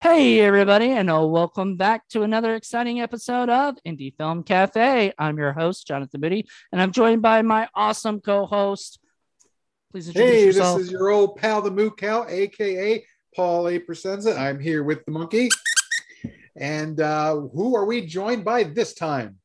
Hey, everybody, and welcome back to another exciting episode of Indie Film Cafe. I'm your host, Jonathan Moody, and I'm joined by my awesome co-host. Please introduce yourself. This is your old pal, the Moo Cow, a.k.a. Paul A. Presenza. I'm here with the monkey. And who are we joined by this time?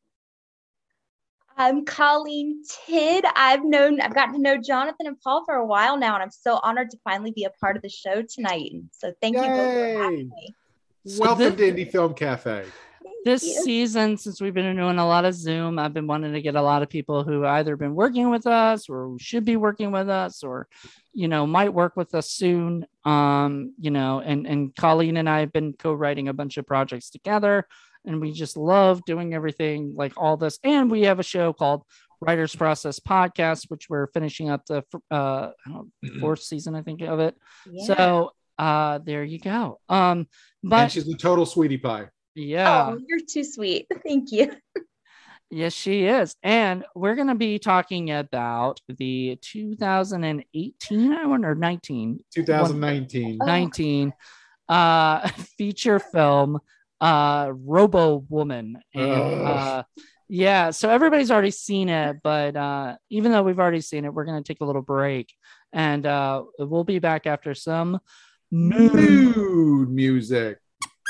I'm Colleen Tidd. I've gotten to know Jonathan and Paul for a while now, and I'm so honored to finally be a part of the show tonight. So thank you both for having me. Welcome to Indie Film Cafe. This season, since we've been doing a lot of Zoom, I've been wanting to get a lot of people who either been working with us or who should be working with us or, might work with us soon. And Colleen and I have been co-writing a bunch of projects together. And we just love doing everything like all this. And we have a show called Writers Process Podcast, which we're finishing up the fourth season, I think, of it. Yeah. So there you go. But and she's a total sweetie pie. Yeah. Oh, you're too sweet. Thank you. Yes, she is. And we're going to be talking about the 2018, or 19? 2019. Feature film, Robo Woman. And so everybody's already seen it, but even though we've already seen it, we're going to take a little break, and we'll be back after some mood music.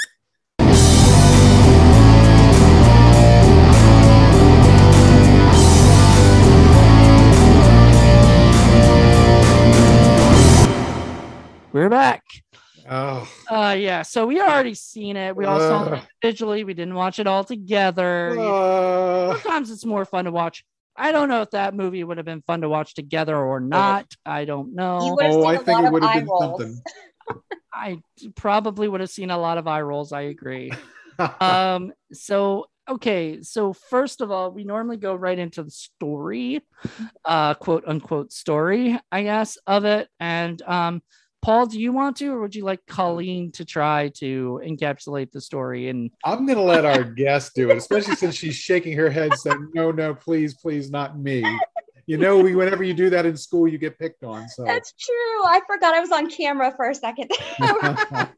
We're back. Oh. So we already seen it. We all saw it individually. We didn't watch it all together. Sometimes it's more fun to watch. I don't know if that movie would have been fun to watch together or not. I don't know. I think it would have been something. I probably would have seen a lot of eye rolls. I agree. So first of all, we normally go right into the story, quote unquote story, I guess, of it. And Paul, do you want to, or would you like Colleen to try to encapsulate the story? And I'm going to let our guest do it, especially since she's shaking her head saying, no, please, not me. Whenever you do that in school, you get picked on. So that's true. I forgot I was on camera for a second. Dang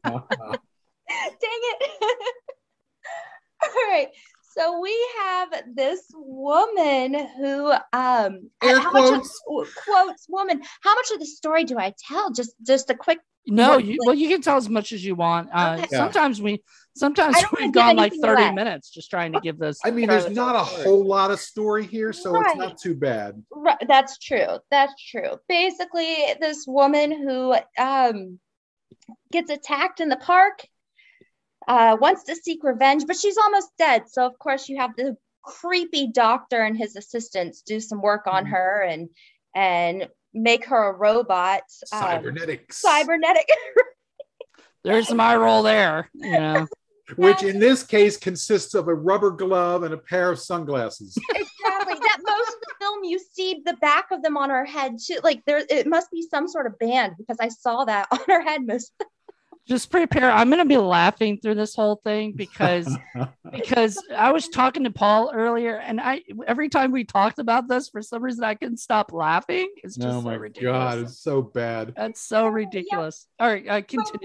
it. All right. So we have this woman who air quotes. Woman. How much of the story do I tell? Just a quick. You can tell as much as you want. Okay. Sometimes we've gone like 30 minutes just trying to give this. I mean, there's not a whole lot of story here, so It's not too bad. Right. That's true. Basically, this woman who gets attacked in the park. Wants to seek revenge, but she's almost dead. So of course you have the creepy doctor and his assistants do some work on her and make her a robot. Cybernetic. There's some eye roll there, Which in this case consists of a rubber glove and a pair of sunglasses. Exactly. That most of the film you see the back of them on her head too. Like it must be some sort of band because I saw that on her head most of the Just prepare. I'm going to be laughing through this whole thing because I was talking to Paul earlier, and every time we talked about this, for some reason I couldn't stop laughing. It's just oh my so ridiculous. God, it's so bad. That's so ridiculous. Yeah. All right, continue.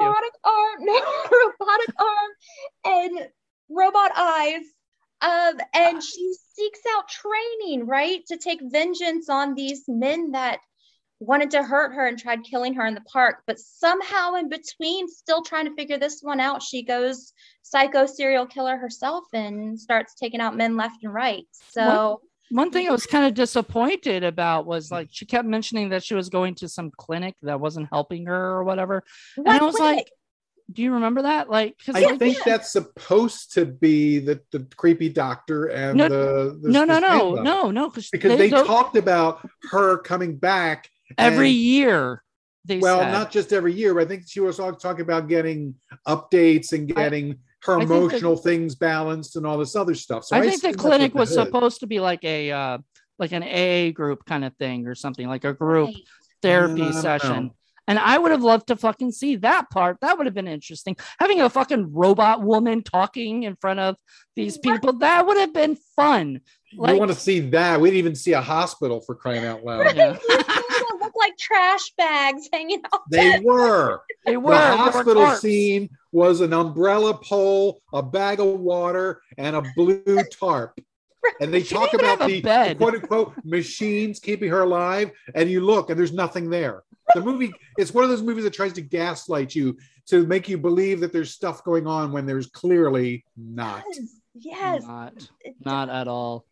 Robotic arm, and robot eyes. And she seeks out training, right, to take vengeance on these men that wanted to hurt her and tried killing her in the park, but somehow in between, still trying to figure this one out, she goes psycho serial killer herself and starts taking out men left and right. So one thing I was kind of disappointed about was like she kept mentioning that she was going to some clinic that wasn't helping her or whatever. And I was like, do you remember that? Like, I think that's supposed to be the creepy doctor and no, because they talked about her coming back every year. Not just every year, but I think she was talking about getting updates and getting her emotional things balanced and all this other stuff. So I think the clinic was supposed to be like an AA group kind of thing or something, like a group therapy session. And I would have loved to fucking see that part. That would have been interesting. Having a fucking robot woman talking in front of these people, that would have been fun. Like, you want to see that? We didn't even see a hospital, for crying out loud. Yeah. Look like trash bags hanging out. They were. The hospital scene was an umbrella pole, a bag of water, and a blue tarp. And they talk about the quote unquote machines keeping her alive. And you look and there's nothing there. The movie, it's one of those movies that tries to gaslight you to make you believe that there's stuff going on when there's clearly not. Yes. Not at all.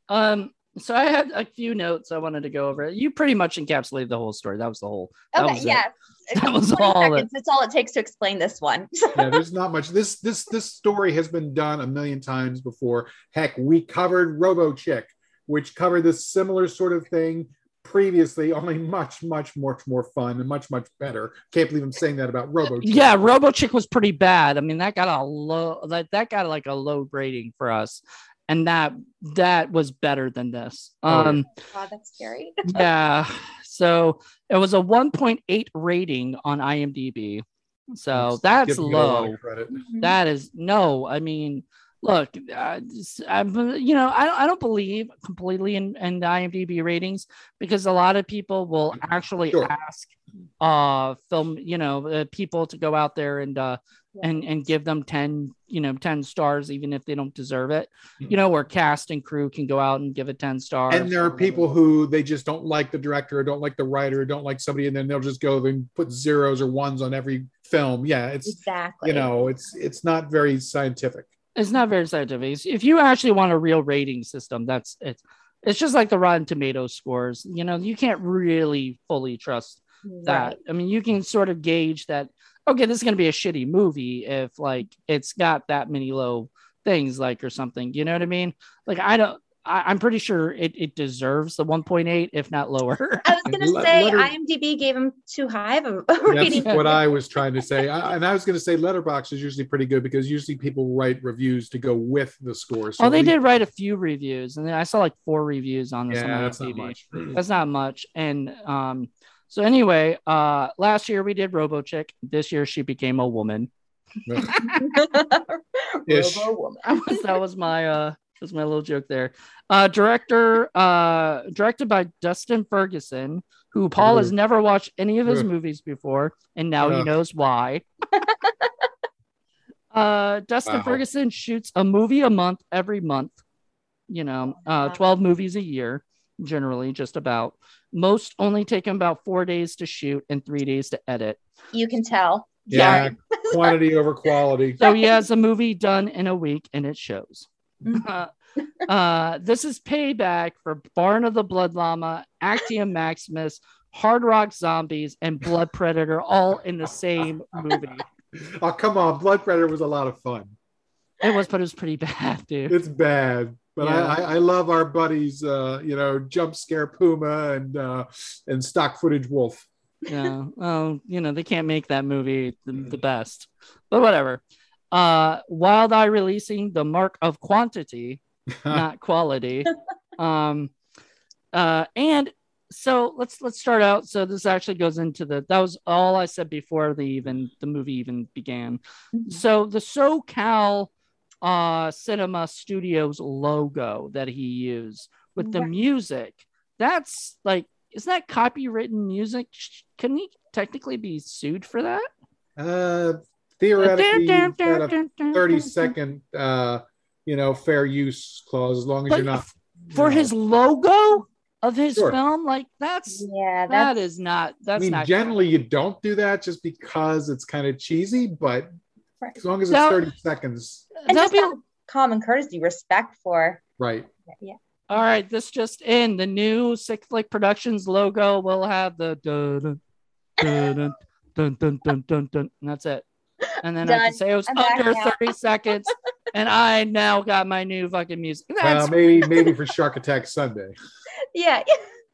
So I had a few notes I wanted to go over. You pretty much encapsulated the whole story. That was the whole. Okay, yeah. That was all. That's all it takes to explain this one. Yeah, there's not much. This story has been done a million times before. Heck, we covered Robo Chick, which covered this similar sort of thing previously, only much more fun and much better. Can't believe I'm saying that about Robo Chick. Yeah, Robo Chick was pretty bad. I mean, that got a low. That got like a low rating for us. And that was better than this. Wow, that's scary. Yeah. So it was a 1.8 rating on IMDb. So that's low. That is no. I mean, look, I don't believe completely in the IMDb ratings because a lot of people will actually ask film, people to go out there and give them 10 stars, even if they don't deserve it, or cast and crew can go out and give it 10 stars. And there are people who they just don't like the director or don't like the writer or don't like somebody, and then they'll just go and put zeros or ones on every film. Yeah, it's exactly, it's not very scientific. It's not very scientific. If you actually want a real rating system, it's just like the Rotten Tomatoes scores. You can't really fully trust that. I mean, you can sort of gauge that, okay, this is going to be a shitty movie if like it's got that many low things, like, or something, you know what I mean? Like, I'm pretty sure it deserves the 1.8, if not lower. I was going to say IMDb gave him too high of a rating. That's what I was trying to say. And I was going to say Letterboxd is usually pretty good because usually people write reviews to go with the score. So they did write a few reviews, and then I saw like 4 reviews on this. Yeah, that's not much. That's not much. And so anyway, last year we did Robo Chick. This year she became a woman. Robo woman. That was my little joke there. Directed by Dustin Ferguson, who Paul has never watched any of his movies before, and now he knows why. Dustin Ferguson shoots a movie a month every month. 12 movies a year, generally, just about. Most only take him about 4 days to shoot and 3 days to edit. You can tell. Yeah, quantity over quality. So he has a movie done in a week, and it shows. This is payback for Barn of the Blood Llama, Actium Maximus, Hard Rock Zombies, and Blood Predator all in the same movie. Oh, come on. Blood Predator was a lot of fun. It was, but it was pretty bad, dude. It's bad. But yeah. I love our buddies, Jump Scare Puma and Stock Footage Wolf. Yeah. Well, they can't make that movie the best. But whatever. Wild Eye releasing The Mark of Quantity, not quality. And so let's start out. So this actually goes into that was all I said before the movie even began. So the SoCal Cinema Studios logo that he used with the music, that's like, is that copywritten music? Can he technically be sued for that? Theoretically, you've got a 30-second, fair use clause, as long as you're not for his logo of his film. Like that's not. Generally you don't do that just because it's kind of cheesy, but as long as it's 30 seconds, and just common courtesy, respect for right. Yeah. All right, this just in: the new Sick Flick Productions logo will have the dun dun dun dun dun dun dun, and that's it. And then I can say it was under 30 seconds, and I now got my new fucking music. Maybe for Shark Attack Sunday. Yeah.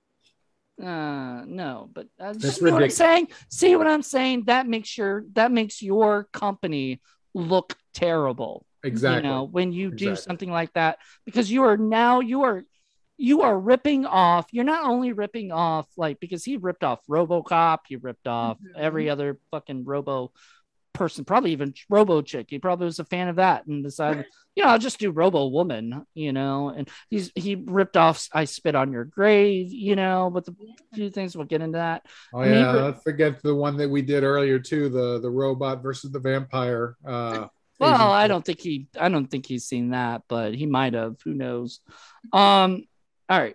No, but that's what I'm saying. See what I'm saying? That makes your company look terrible. Exactly. When you do something like that, because you are ripping off. You're not only ripping off because he ripped off RoboCop, he ripped off every other fucking Robo person, probably even Robo Chick. He probably was a fan of that and decided, I'll just do Robo Woman, and he ripped off I Spit on Your Grave, with a few things. We'll get into that. Oh, yeah. Let's forget the one that we did earlier too, the robot versus the vampire. Well, I don't think he's seen that, but he might have. Who knows? All right.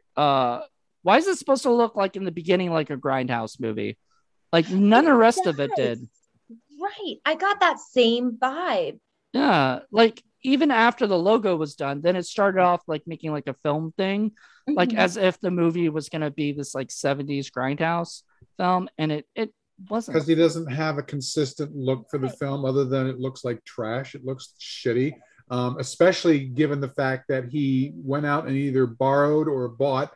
Why is it supposed to look like in the beginning like a Grindhouse movie? Like none of the rest of it did. Right. I got that same vibe. Yeah. Like even after the logo was done, then it started off like making like a film thing, like as if the movie was going to be this like 70s Grindhouse film. And it wasn't. Because he doesn't have a consistent look for the film other than it looks like trash. It looks shitty, especially given the fact that he went out and either borrowed or bought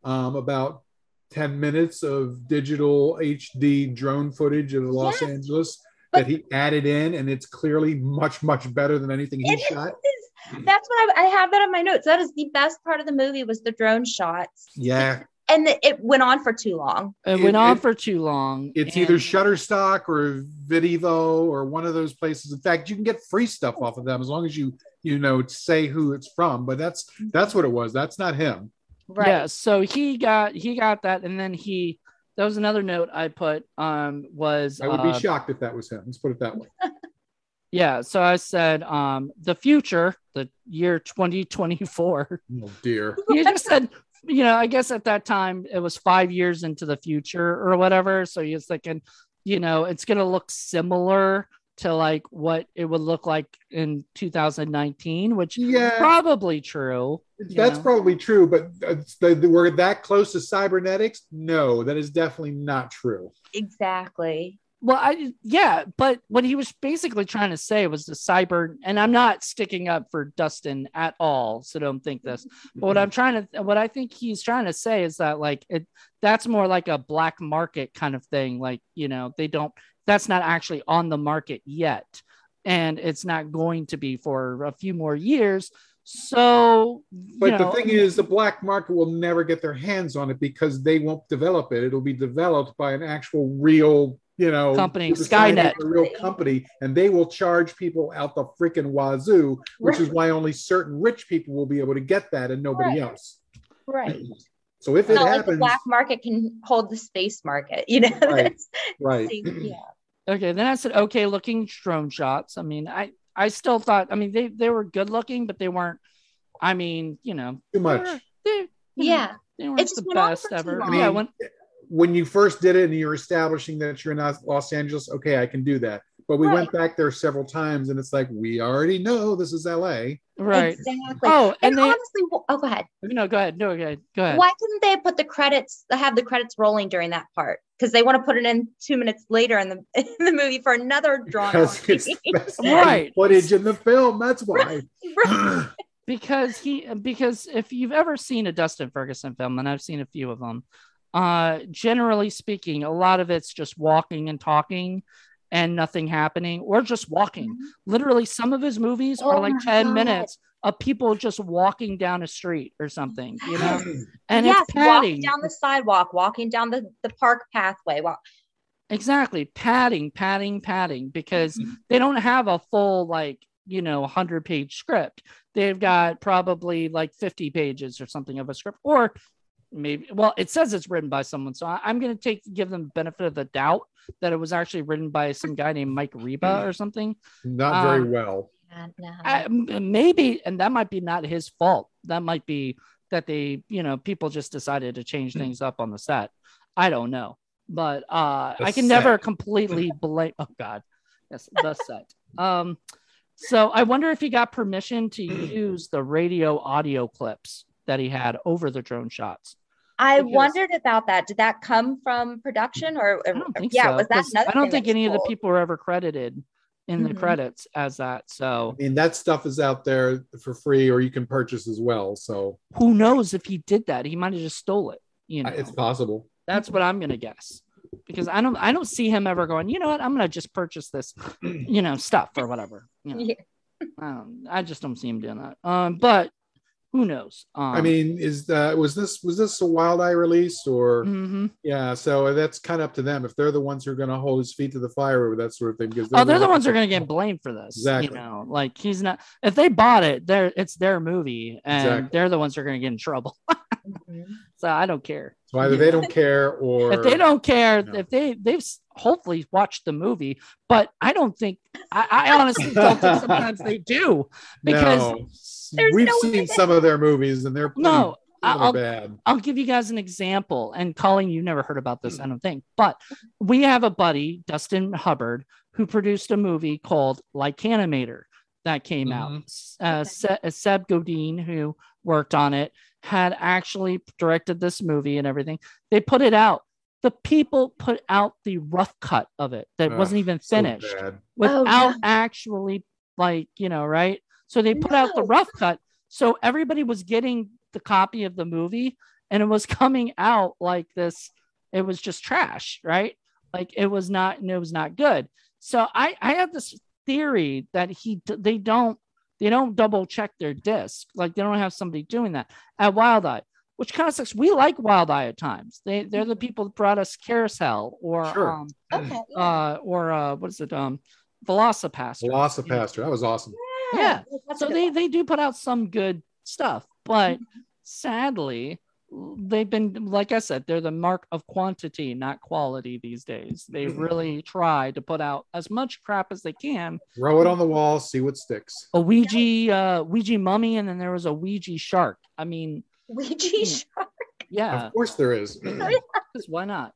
about 10 minutes of digital HD drone footage of Los Angeles that he added in, and it's clearly much, much better than anything he shot. That's what I have that in my notes. That is the best part of the movie was the drone shots. Yeah. And it went on for too long. It went on for too long. It's either Shutterstock or Videvo or one of those places. In fact, you can get free stuff off of them as long as you say who it's from. But that's what it was. That's not him. Right. Yeah. So he got that, and then that was another note I put. Was I would be shocked if that was him. Let's put it that way. Yeah. So I said, the future, the year 2024. Oh dear. You just said. I guess at that time it was 5 years into the future or whatever. So you're thinking, it's going to look similar to like what it would look like in 2019, which is probably true. That's probably true, but we're that close to cybernetics? No, that is definitely not true. Exactly. Well, but what he was basically trying to say was the cyber, and I'm not sticking up for Dustin at all, so don't think this. But what I think he's trying to say is that like that's more like a black market kind of thing. Like, that's not actually on the market yet, and it's not going to be for a few more years. So, but the thing is, the black market will never get their hands on it because they won't develop it. It'll be developed by an actual real company, Skynet, a real company, and they will charge people out the freaking wazoo, which is why only certain rich people will be able to get that and nobody else. Right. So if it happens, like the black market can hold the space market, Right. Yeah. Okay. Then I said, okay, looking drone shots. I mean, I still thought, they were good looking, but they weren't, too much. They weren't the best ever. When you first did it and you're establishing that you're in Los Angeles, okay, I can do that. But we went back there several times and it's like, we already know this is LA. Right. Exactly. Oh, and honestly, go ahead. No, go ahead. Go ahead. Why couldn't they put have the credits rolling during that part? Because they want to put it in 2 minutes later in the movie for another drawn out right footage in the film. That's why. Right. Because if you've ever seen a Dustin Ferguson film, and I've seen a few of them, generally speaking, a lot of it's just walking and talking and nothing happening, or just walking. Mm-hmm. Literally, some of his movies are like 10 minutes of people just walking down a street or something, and it's padding. Walking down the sidewalk, walking down the park pathway. Exactly. Padding, because they don't have a full 100-page script. They've got probably like 50 pages or something of a script, or maybe, it says it's written by someone, so I'm going to give them the benefit of the doubt that it was actually written by some guy named Mike Reba or something. Not very well. Maybe, and that might be not his fault. That might be that they, people just decided to change things up on the set. I don't know, but I can never completely blame. Oh God, yes, the set. So I wonder if he got permission to use the radio audio clips that he had over the drone shots. I wondered about that. Did that come from production, or I don't think so. Was that another? I don't think any of the people were ever credited in the credits as that. So that stuff is out there for free, or you can purchase as well. So who knows if he did that? He might have just stole it. It's possible. That's what I'm gonna guess, because I don't see him ever going, you know what, I'm gonna just purchase this, stuff or whatever. I just don't see him doing that. But who knows? I mean, was this a Wild Eye release or? Mm-hmm. Yeah, so that's kind of up to them if they're the ones who are going to hold his feet to the fire or that sort of thing. Because they're the ones who are going to get blamed for this. Exactly. You know, like he's not. If they bought it, it's their movie, and they're the ones who are going to get in trouble. So I don't care. So either they don't care, or if they don't care, if they've hopefully watched the movie, but I don't think. I honestly don't think sometimes they do, because we've seen some of their movies and they're bad. I'll give you guys an example. And Colleen, you never heard about this, I don't think, but we have a buddy, Dustin Hubbard, who produced a movie called Like Animator that came out. Seb Godin, who worked on it, had actually directed this movie and everything. They put it out. The people put out the rough cut of it that wasn't even finished without actually, like, you know, right? So they put out the rough cut. So everybody was getting the copy of the movie and it was coming out like this. It was just trash, right? Like it was not good. So I have this theory that they don't double check their disc. Like they don't have somebody doing that at Wild Eye, which kind of sucks. We like Wild Eye at times. They're the people that brought us Carousel or what is it? Velocipaster. Velocipaster. That was awesome. Yeah. So they do put out some good stuff, but sadly, they've been, like I said, they're the mark of quantity, not quality these days. They really try to put out as much crap as they can. Throw it on the wall, see what sticks. A Ouija mummy, and then there was a Ouija shark. I mean, Ouija shark. Yeah, of course there is. Why not?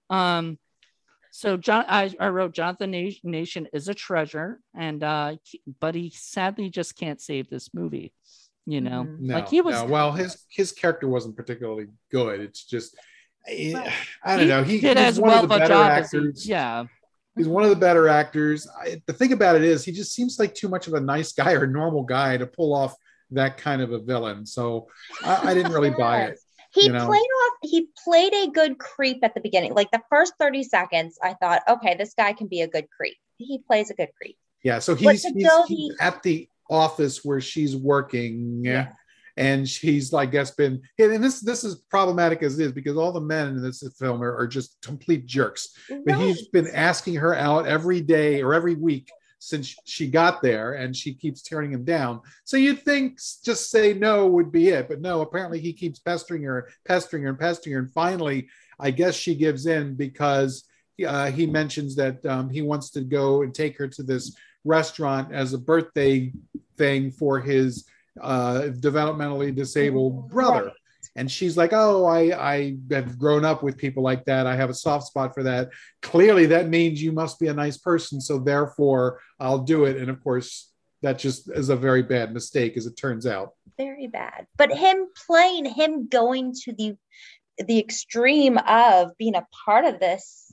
So I wrote Jonathan Nation is a treasure, and but he sadly just can't save this movie. You know, like he was. Well, his character wasn't particularly good. It's just, I don't know. He did as well of a job actors. He's one of the better actors. The thing about it is, he just seems like too much of a nice guy or normal guy to pull off that kind of a villain. So I didn't really buy it. He played a good creep at the beginning. Like the first 30 seconds, I thought, okay, this guy can be a good creep. He plays a good creep. Yeah, so he's at the office where she's working, and she's, I guess, been, and this is problematic as it is because all the men in this film are just complete jerks. But he's been asking her out every day or every week since she got there, and she keeps turning him down. So you'd think just say no would be it, but no, apparently he keeps pestering her, and finally I guess she gives in because he mentions that he wants to go and take her to this restaurant as a birthday thing for his developmentally disabled brother. And she's like, oh, I have grown up with people like that. I have a soft spot for that. Clearly, that means you must be a nice person. So therefore, I'll do it. And of course, that just is a very bad mistake, as it turns out. Very bad. But him going to the extreme of being a part of this,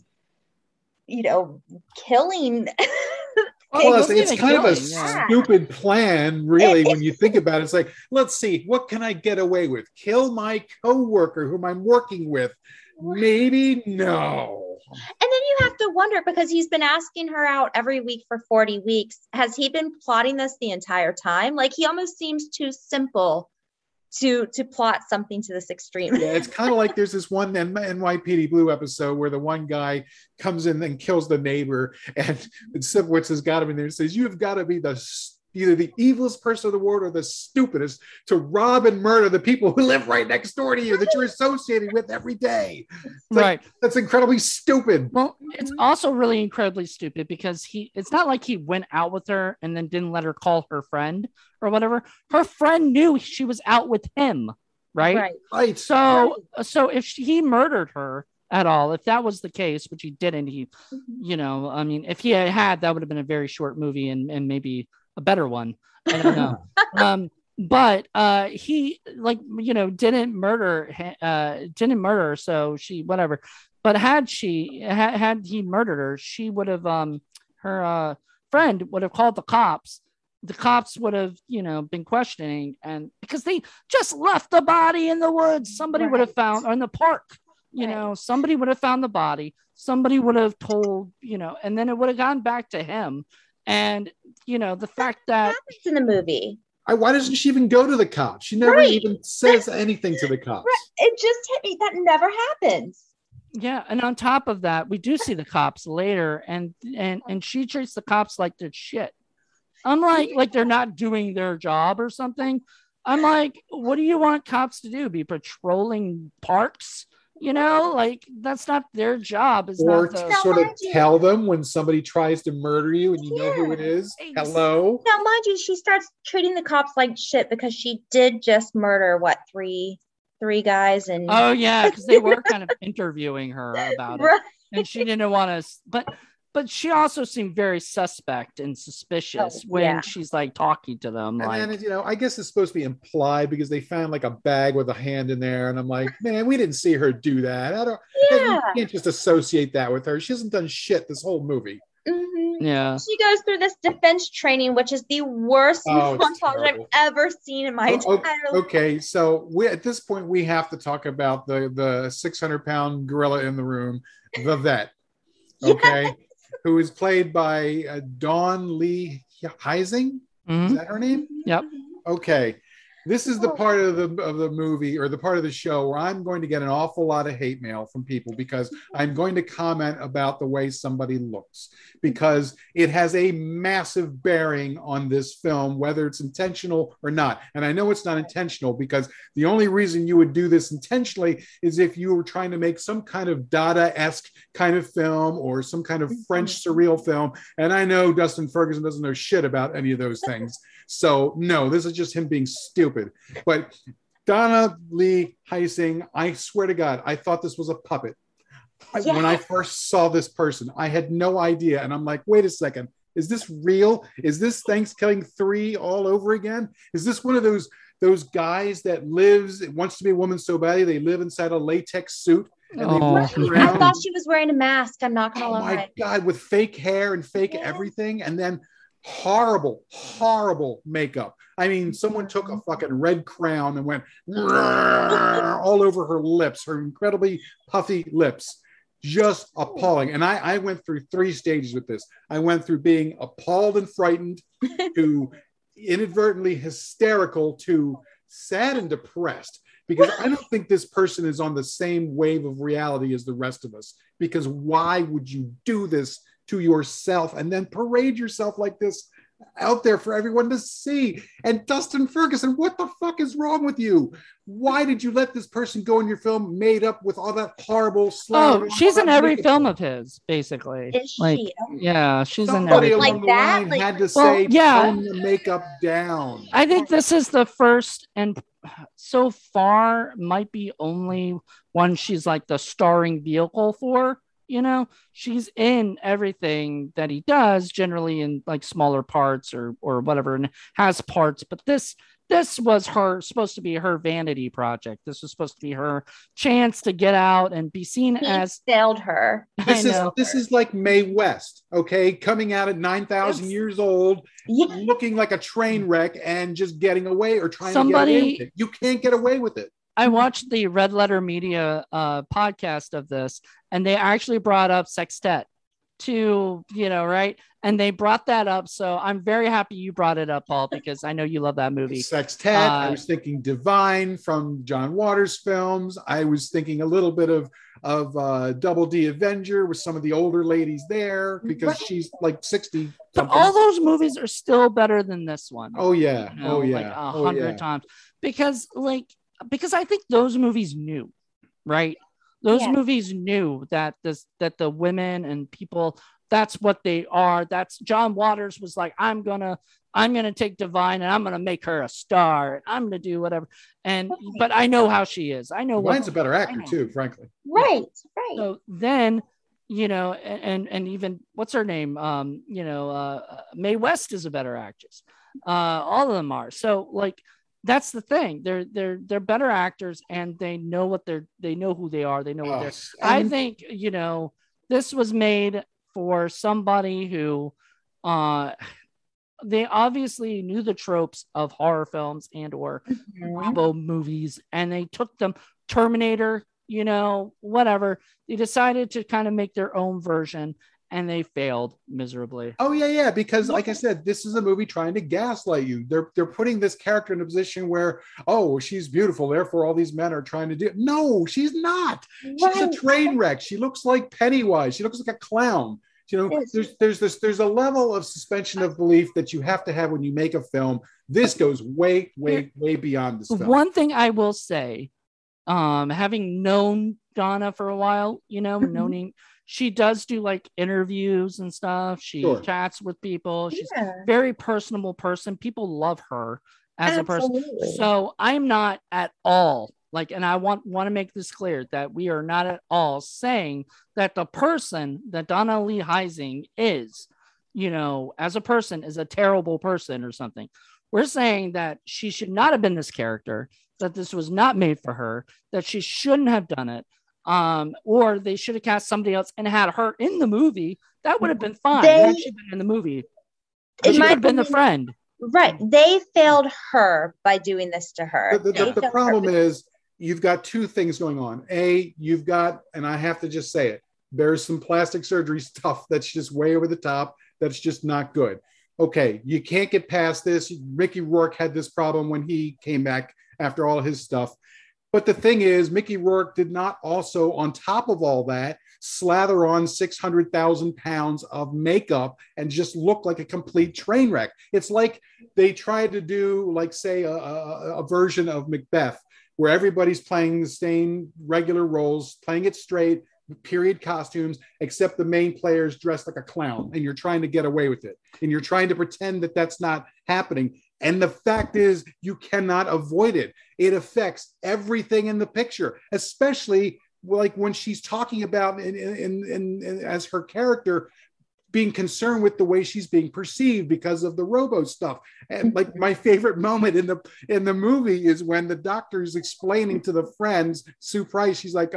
you know, killing. Well, it's kind of a stupid plan, really, when you think about it. It's like, let's see, what can I get away with? Kill my coworker whom I'm working with? Maybe no. And then you have to wonder, because he's been asking her out every week for 40 weeks. Has he been plotting this the entire time? Like, he almost seems too simple to plot something to this extreme. Yeah, it's kind of like there's this one NYPD Blue episode where the one guy comes in and kills the neighbor, and Sipowicz has got him in there and says, you have got to be either the evilest person in the world or the stupidest to rob and murder the people who live right next door to you that you're associated with every day. That's incredibly stupid. Well, it's also really incredibly stupid because it's not like he went out with her and then didn't let her call her friend or whatever. Her friend knew she was out with him, right? So if he murdered her at all, if that was the case, which he didn't, you know, I mean, if he had, that would have been a very short movie and maybe a better one. I don't know. But he, like, you know, didn't murder her, so she, whatever. But had he murdered her, she would have her friend would have called the cops. The cops would have, you know, been questioning, and because they just left the body in the woods, somebody would have found, or in the park, you know, somebody would have found the body, somebody would have told, you know, and then it would have gone back to him. And, you know, the fact that happens in the movie, Why doesn't she even go to the cops? She never even says anything to the cops. It just hit me. That never happens. Yeah, and on top of that, we do see the cops later, and she treats the cops like they're shit. I'm like they're not doing their job or something. I'm like, what do you want cops to do? Be patrolling parks? You know, like that's not their job. Or to sort of tell them when somebody tries to murder you and you know who it is. Hello. Now, mind you, she starts treating the cops like shit because she did just murder three guys, and oh yeah, because they were kind of interviewing her about it, and she didn't want to. But she also seemed very suspect and suspicious when she's like talking to them. And then, I guess it's supposed to be implied because they found like a bag with a hand in there. And I'm like, man, we didn't see her do that. You can't just associate that with her. She hasn't done shit this whole movie. Mm-hmm. Yeah. She goes through this defense training, which is the worst montage I've ever seen in my entire life. Okay, so at this point, we have to talk about the 600-pound gorilla in the room, the vet. Okay. Yes. Who is played by Dawn Lee Heising? Mm-hmm. Is that her name? Yep. Okay. This is the part of the movie or the part of the show where I'm going to get an awful lot of hate mail from people because I'm going to comment about the way somebody looks because it has a massive bearing on this film, whether it's intentional or not. And I know it's not intentional because the only reason you would do this intentionally is if you were trying to make some kind of Dada-esque kind of film or some kind of French surreal film. And I know Dustin Ferguson doesn't know shit about any of those things. So no, this is just him being stupid. But Donna Lee Heising, I swear to God, I thought this was a puppet. When I first saw this person, I had no idea. And I'm like, wait a second, is this real? Is this Thanksgiving 3 all over again? Is this one of those guys that wants to be a woman so badly they live inside a latex suit? And they walk around. I thought she was wearing a mask. I'm not gonna lie. Oh my God, with fake hair and fake everything, and then horrible makeup. I mean, someone took a fucking red crown and went all over her lips, her incredibly puffy lips. Just appalling. And I went through 3 stages with this. I went through being appalled and frightened to inadvertently hysterical to sad and depressed. Because I don't think this person is on the same wave of reality as the rest of us. Because why would you do this to yourself and then parade yourself like this out there for everyone to see? And Dustin Ferguson, what the fuck is wrong with you? Why did you let this person go in your film made up with all that horrible slur? Oh, she's in every film of his, basically. Is like, she? Yeah, she's Somebody in every along the line had to say, tone the makeup down. I think this is the first and so far might be only one she's like the starring vehicle for. She's in everything that he does, generally in like smaller parts or whatever, and has parts. But this was supposed to be her vanity project. This was supposed to be her chance to get out and be seen as failed her. This is like Mae West, okay, coming out at 9,000 years old, looking like a train wreck and just getting away or trying to get away with it. You can't get away with it. I watched the Red Letter Media podcast of this, and they actually brought up Sextet to, right? And they brought that up. So I'm very happy you brought it up, Paul, because I know you love that movie. Sextet. I was thinking Divine from John Waters films. I was thinking a little bit of Double D Avenger with some of the older ladies there because she's like 60. But all those movies are still better than this one. Oh, yeah. Like 100 times. Because I think those movies knew, right? Those movies knew that the women and people, that's what they are. That's John Waters was like, I'm gonna take Divine and I'm gonna make her a star. And I'm gonna do whatever. But I know how she is. I know Divine's a better actor too, frankly. Right. So then, and even what's her name? Mae West is a better actress. All of them are. So like. That's the thing. They're better actors and they know who they are. They know what they're. I think this was made for somebody who, they obviously knew the tropes of horror films and or Rambo movies, and they took them Terminator, whatever. They decided to kind of make their own version, and they failed miserably. Oh yeah, because like I said, this is a movie trying to gaslight you. They're putting this character in a position where, oh, she's beautiful, therefore all these men are trying to do. No, she's not. She's a train wreck. She looks like Pennywise. She looks like a clown. You know, there's a level of suspension of belief that you have to have when you make a film. This goes way beyond this film. One thing I will say, having known Donna for a while, knowing she does do like interviews and stuff. She chats with people. She's a very personable person. People love her as a person. So I'm not at all and I want to make this clear that we are not at all saying that the person that Donna Lee Heising is, as a person is a terrible person or something. We're saying that she should not have been this character, that this was not made for her, that she shouldn't have done it. Or they should have cast somebody else and had her in the movie. That would have been fine. Had she been in the movie, she would have been the friend. Right. They failed her by doing this to her. The problem is you've got two things going on. You've got, and I have to just say it, there's some plastic surgery stuff that's just way over the top. That's just not good. Okay, you can't get past this. Mickey Rourke had this problem when he came back after all his stuff. But the thing is, Mickey Rourke did not also, on top of all that, slather on 600,000 pounds of makeup and just look like a complete train wreck. It's like they tried to do, say, a version of Macbeth, where everybody's playing the same regular roles, playing it straight, period costumes, except the main player's dressed like a clown, and you're trying to get away with it. And you're trying to pretend that that's not happening. And the fact is, you cannot avoid it. It affects everything in the picture, especially like when she's talking about as her character being concerned with the way she's being perceived because of the robo stuff. And like my favorite moment in the movie is when the doctor is explaining to the friends, Sue Price, she's like,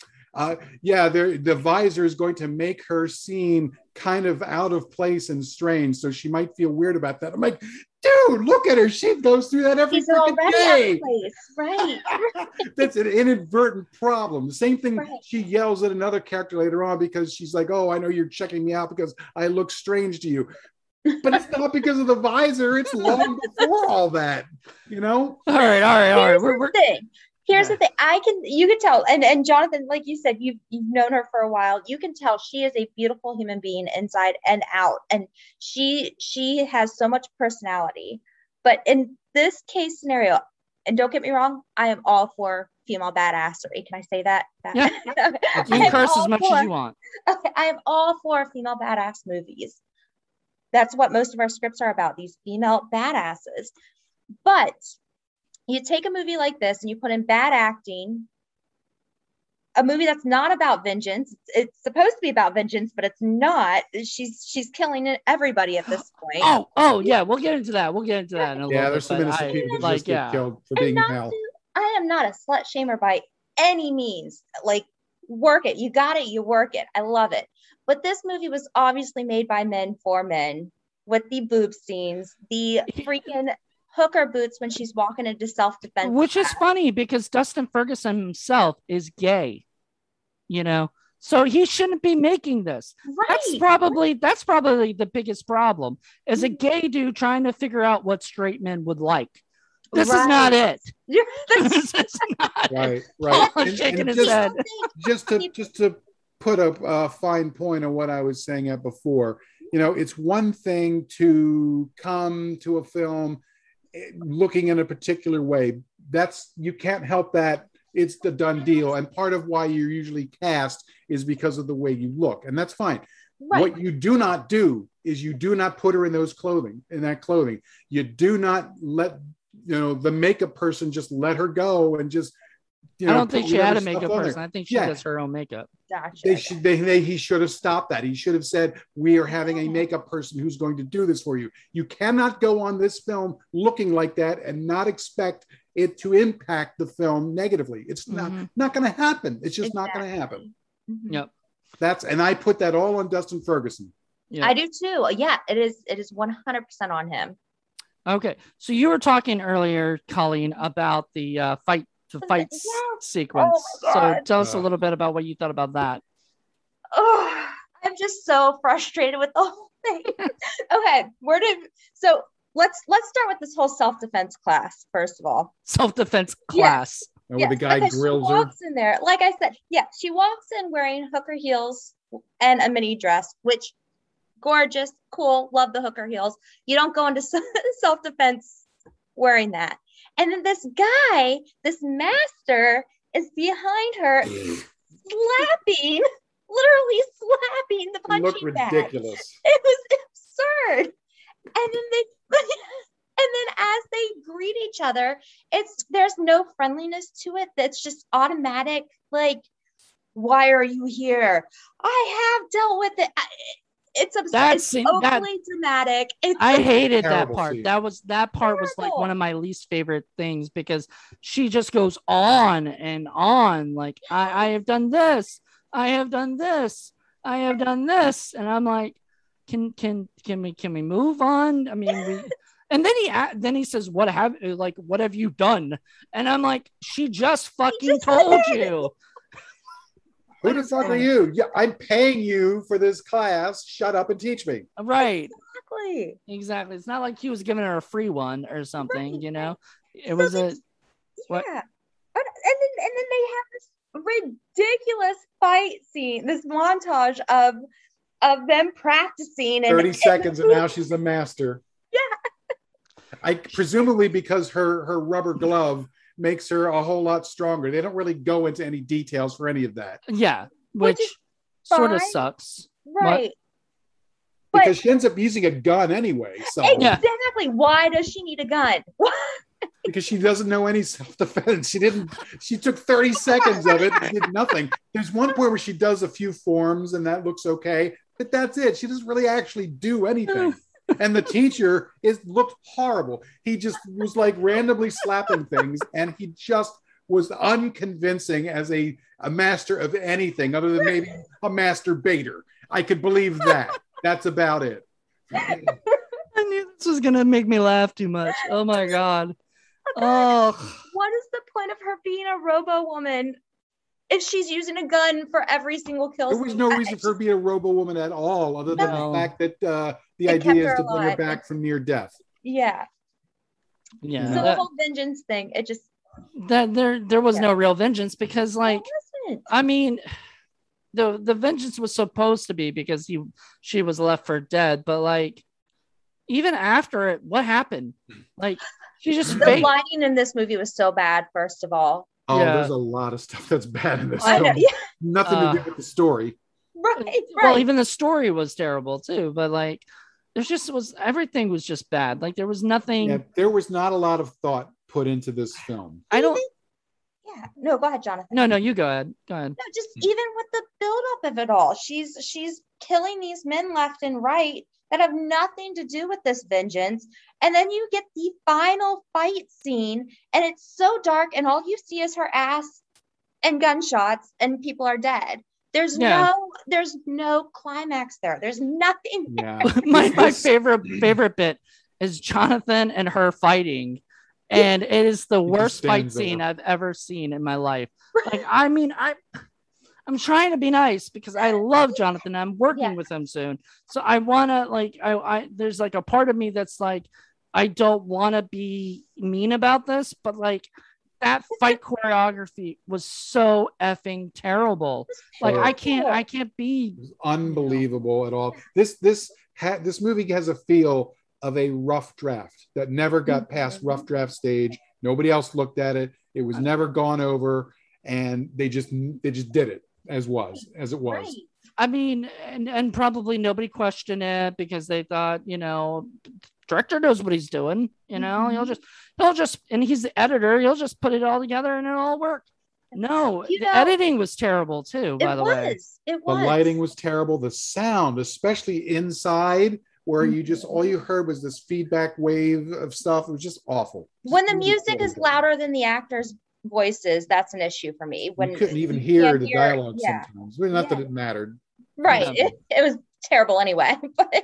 the visor is going to make her seem kind of out of place and strange, so she might feel weird about that. I'm like, dude, look at her. She goes through that every freaking day. Right. That's an inadvertent problem. The same thing, she yells at another character later on because she's like, oh, I know you're checking me out because I look strange to you. But it's not because of the visor. It's long before all that, All right. Here's the thing. You can tell, and Jonathan, like you said, you've known her for a while. You can tell she is a beautiful human being inside and out, and she has so much personality. But in this case scenario, and don't get me wrong, I am all for female badassery. Can I say that? Yeah. You can curse as much as you want. Okay, I am all for female badass movies. That's what most of our scripts are about, these female badasses. But you take a movie like this and you put in bad acting, a movie that's not about vengeance. It's supposed to be about vengeance, but it's not. She's killing everybody at this point. Oh yeah, we'll get into that. In a little bit. There's some innocent people who just get killed for being in hell. I am not a slut shamer by any means. Like, work it. You got it. You work it. I love it. But this movie was obviously made by men for men, with the boob scenes, the freaking hooker boots when she's walking into self-defense. Which is funny because Dustin Ferguson himself is gay, so he shouldn't be making this. Right. That's probably the biggest problem, is a gay dude trying to figure out what straight men would like. This is not it. This is not right. And shaking his head. Just to put a fine point on what I was saying before, it's one thing to come to a film looking in a particular way. You can't help that. It's the done deal. And part of why you're usually cast is because of the way you look. And that's fine. Right. What you do not do is you do not put her in that clothing. You do not let, the makeup person just let her go and just, I don't think she had a makeup person. I think she does her own makeup. Gotcha. He should have stopped that. He should have said, we are having a makeup person who's going to do this for you. You cannot go on this film looking like that and not expect it to impact the film negatively. It's not going to happen. It's just not going to happen. Mm-hmm. Yep. And I put that all on Dustin Ferguson. Yep. I do too. Yeah, it is 100% on him. Okay. So you were talking earlier, Colleen, about the fight sequence. So tell us a little bit about what you thought about that. Oh, I'm just so frustrated with the whole thing. Okay, so let's start with this whole self-defense class first of all. Self-defense class. And where the guy grills she her. walks in there, like I said, she walks in wearing hooker heels and a mini dress, which gorgeous, cool, love the hooker heels. You don't go into self-defense wearing that. And then this guy, this master, is behind her, literally slapping the punching bag. Ridiculous. It was absurd. And then as they greet each other, there's no friendliness to it. That's just automatic. Like, why are you here? I have dealt with it. It's absurd. It's overly dramatic. I hated that part. Scene. That part was like one of my least favorite things because she just goes on and on. Like, I have done this. I have done this. I have done this. And I'm like, can we move on? I mean, and then he says, what have you done? And I'm like, she just fucking told you. Who the fuck are you? Yeah, I'm paying you for this class. Shut up and teach me. Right. Exactly. It's not like he was giving her a free one or something, right. You know. It was a what? And then they have this ridiculous fight scene, this montage of them practicing. 30 seconds, and now she's the master. Yeah. Presumably because her rubber glove makes her a whole lot stronger. They don't really go into any details for any of that. Yeah, which sort of sucks. Right. Because she ends up using a gun anyway. So exactly. Why does she need a gun? Because she doesn't know any self-defense. She took 30 seconds of it and did nothing. There's one point where she does a few forms and that looks okay, but that's it. She doesn't really actually do anything. And the teacher looked horrible. He just was like randomly slapping things, and he just was unconvincing as a master of anything other than maybe a masturbator. I could believe that. That's about it. I knew this was gonna make me laugh too much. Oh my god. Oh. What is the point of her being a robo woman if she's using a gun for every single kill? There was no reason for her to be a robo woman at all, other than the fact that the idea is to bring her back from near death. Yeah. So the whole vengeance thing, it just there was no real vengeance because, like, I mean, the vengeance was supposed to be because she was left for dead, but like even after it, what happened? Like, she just the lighting in this movie was so bad. First of all. Oh, there's a lot of stuff that's bad in this film. Nothing to do with the story. Right. Well, even the story was terrible too, but like everything was just bad. Like, there was nothing. Yeah, there was not a lot of thought put into this film. Yeah. No, go ahead, Jonathan. No, you go ahead. No, just even with the buildup of it all, she's killing these men left and right that have nothing to do with this vengeance. And then you get the final fight scene, and it's so dark, and all you see is her ass and gunshots, and people are dead. There's no climax there. There's nothing there. Yeah. my favorite bit is Jonathan and her fighting. And it is the worst fight scene I've ever seen in my life. Like, I mean, I'm trying to be nice because I love Jonathan. I'm working with him soon. So I want to, like, I there's like a part of me that's like, I don't want to be mean about this, but like that fight choreography was so effing terrible. Like, I can't be unbelievable at all. This movie has a feel of a rough draft that never got past rough draft stage. Nobody else looked at it. It was never gone over, and they just did it as it was. Right. I mean, and probably nobody questioned it because they thought, director knows what he's doing. He'll just, and he's the editor. He'll just put it all together and it'll all work. No, the editing was terrible too. By the way, it was. The lighting was terrible. The sound, especially inside, where you just all you heard was this feedback wave of stuff. It was just awful. When the music is louder than the actors' voices, that's an issue for me. When you couldn't even hear the dialogue sometimes. Not that it mattered. Right. It was terrible anyway.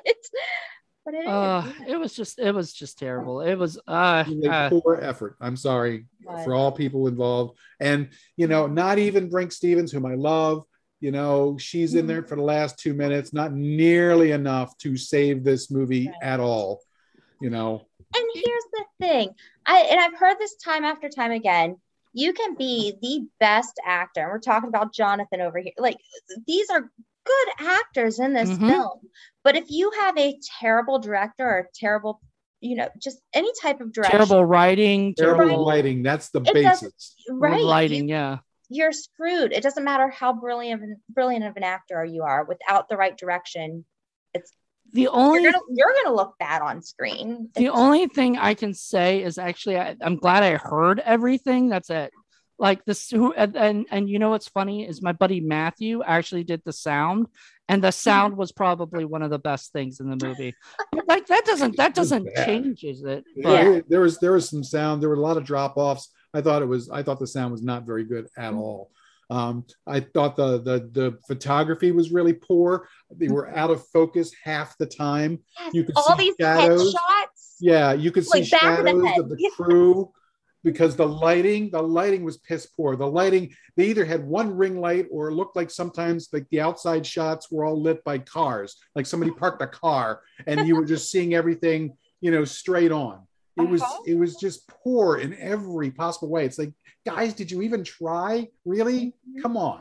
But it was just terrible. It was poor effort. I'm sorry for all people involved. And not even Brinke Stevens, whom I love, You know, she's in there for the last 2 minutes, not nearly enough to save this movie at all. You know. And here's the thing, I've heard this time after time again. You can be the best actor. And we're talking about Jonathan over here. Like, these are good actors in this film. But if you have a terrible director or terrible, just any type of direction, terrible writing, terrible lighting, that's the basis. Right. Lighting, you're screwed. It doesn't matter how brilliant of an actor you are. Without the right direction, you're gonna look bad on screen. The only thing I can say is actually I'm glad I heard everything. That's it. Like this, and you know what's funny is my buddy Matthew actually did the sound, and the sound was probably one of the best things in the movie. Like that doesn't change, is it? But there was some sound. There were a lot of drop offs. I thought the sound was not very good at all. I thought the photography was really poor. They were out of focus half the time. You could all see these shadows. Headshots. Yeah, you could see shadows of the crew because the lighting was piss poor. The lighting, they either had one ring light or it looked like sometimes like the outside shots were all lit by cars, like somebody parked a car and you were just seeing everything, straight on. It was just poor in every possible way. It's like, guys, did you even try? Really? Come on.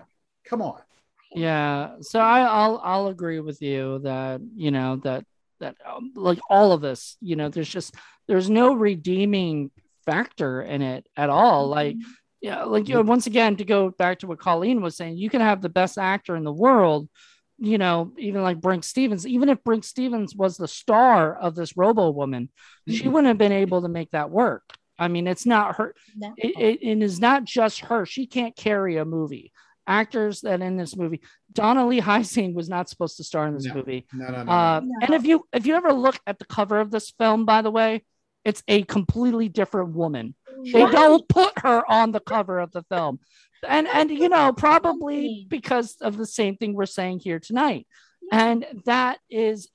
Yeah. So I'll agree with you that that like all of this, there's no redeeming factor in it at all. Like, once again, to go back to what Colleen was saying, you can have the best actor in the world, even like Brinke Stevens. Even if Brinke Stevens was the star of this Robo Woman, she wouldn't have been able to make that work. I mean, it's not her. No. It is not just her. She can't carry a movie. Actors that in this movie, Donna Lee Heising was not supposed to star in this movie. No. And if you ever look at the cover of this film, by the way, it's a completely different woman. They don't put her on the cover of the film. And probably because of the same thing we're saying here tonight. And that is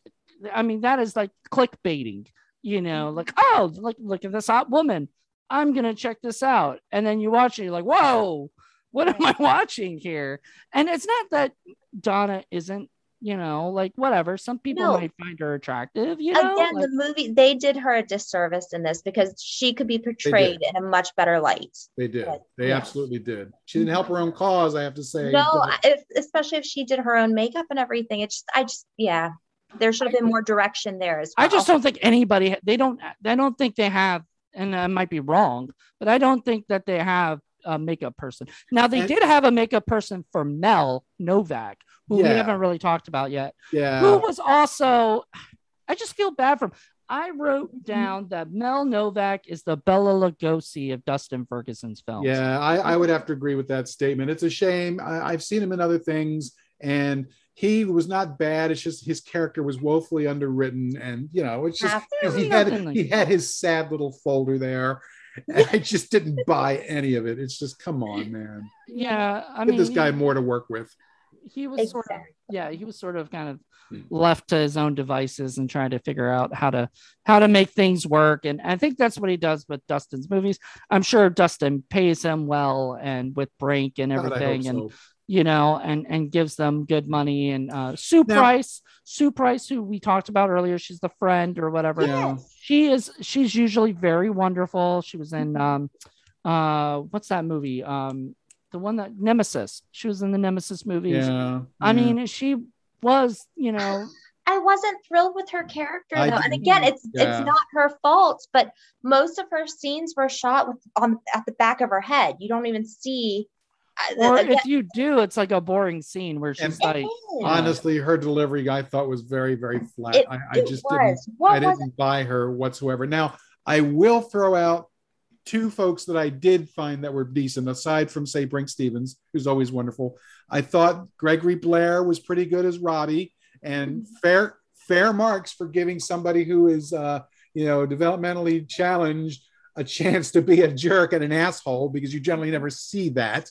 like clickbaiting, like, oh, look at this hot woman. I'm going to check this out. And then you watch it, you're like, whoa, what am I watching here? And it's not that Donna isn't, like whatever. Some people might find her attractive, Again, the movie, they did her a disservice in this because she could be portrayed in a much better light. They did. They absolutely did. She didn't help her own cause, I have to say. No, especially if she did her own makeup and everything. There should have been more direction there as well. I just don't think anybody, I don't think they have, and I might be wrong, but I don't think that they have a makeup person. Now, they did have a makeup person for Mel Novak, who we haven't really talked about yet. Yeah. Who was also, I just feel bad for him. I wrote down that Mel Novak is the Bela Lugosi of Dustin Ferguson's films. Yeah, I would have to agree with that statement. It's a shame. I've seen him in other things, and he was not bad. It's just his character was woefully underwritten, and it's just he had his sad little folder there. And I just didn't buy any of it. It's just, come on, man. Yeah, give this guy more to work with. He was sort of kind of left to his own devices and trying to figure out how to make things work. And I think that's what he does with Dustin's movies. I'm sure Dustin pays him well and with Brinke and everything, and and gives them good money. And Sue Price, who we talked about earlier, she's the friend or whatever. Yes. She's usually very wonderful. She was in what's that movie? The one that Nemesis. She was in the Nemesis movies. Yeah. I mean, she was, I wasn't thrilled with her character though. And again, it's not her fault, but most of her scenes were shot at the back of her head. You don't even see. Or if you do, it's like a boring scene where she's like. Honestly, her delivery I thought was very, very flat. I didn't buy her whatsoever. Now, I will throw out two folks that I did find that were decent, aside from, say, Brinke Stevens, who's always wonderful. I thought Gregory Blair was pretty good as Robbie, and fair marks for giving somebody who is, developmentally challenged a chance to be a jerk and an asshole, because you generally never see that.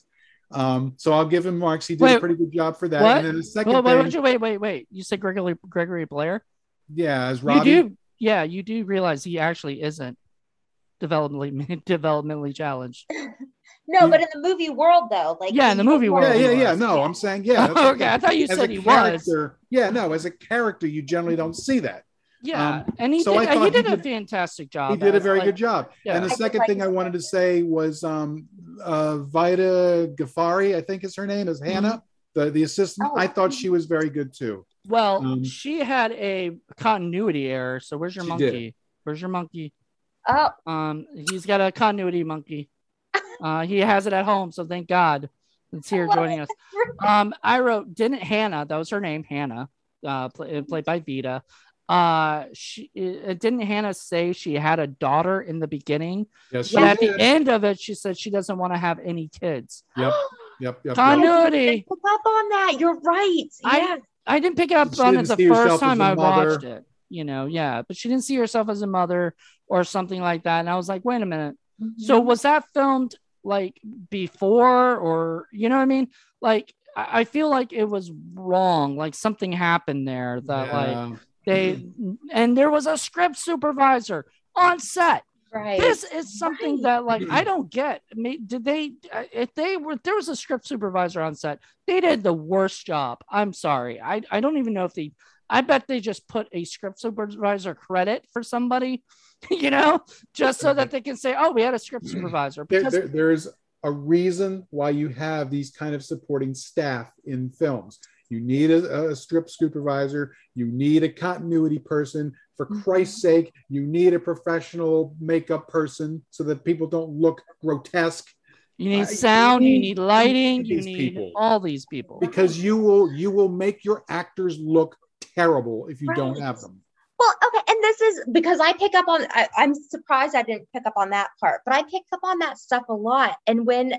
So I'll give him marks. He did a pretty good job for that. What? And then the second wait. You said Gregory Blair? Yeah, as Robbie. You do realize he actually isn't developmentally challenged. No, but in the movie world, though, like in the movie world, yeah. No, I'm saying that's okay, I thought you said he was. Yeah, no, as a character, you generally don't see that. Yeah, and he so did a fantastic job. He did a very good job. Yeah. And the second thing I wanted to say was Vida Ghaffari, I think is her name, is Hannah, the assistant. I thought she was very good too. Well, she had a continuity error. So where's your monkey? Did. Where's your monkey? Oh. He's got a continuity monkey. He has it at home, so thank God it's here joining us. I wrote, didn't Hannah, that was her name, Hannah, played by Vida. Didn't Hannah say she had a daughter in the beginning? Yes, but at the end of it, she said she doesn't want to have any kids. Yep. Continuity. Pick up on that. You're right. I didn't pick up on it the first time I watched it. But she didn't see herself as a mother or something like that. And I was like, wait a minute. Mm-hmm. So was that filmed like before, or you know what I mean? Like I feel like it was wrong. Like something happened there that and there was a script supervisor on set. Right. This is something that like I don't get. If there was a script supervisor on set, they did the worst job. I'm sorry. I don't even know if I bet they just put a script supervisor credit for somebody, just so that they can say, oh, we had a script supervisor. There's a reason why you have these kind of supporting staff in films. You need a script supervisor. You need a continuity person. For Christ's sake, you need a professional makeup person so that people don't look grotesque. You need sound, you need lighting, you need all these people. Because you will make your actors look terrible if you don't have them. Well, okay, and this is because I pick up on. I'm surprised I didn't pick up on that part, but I picked up on that stuff a lot. And when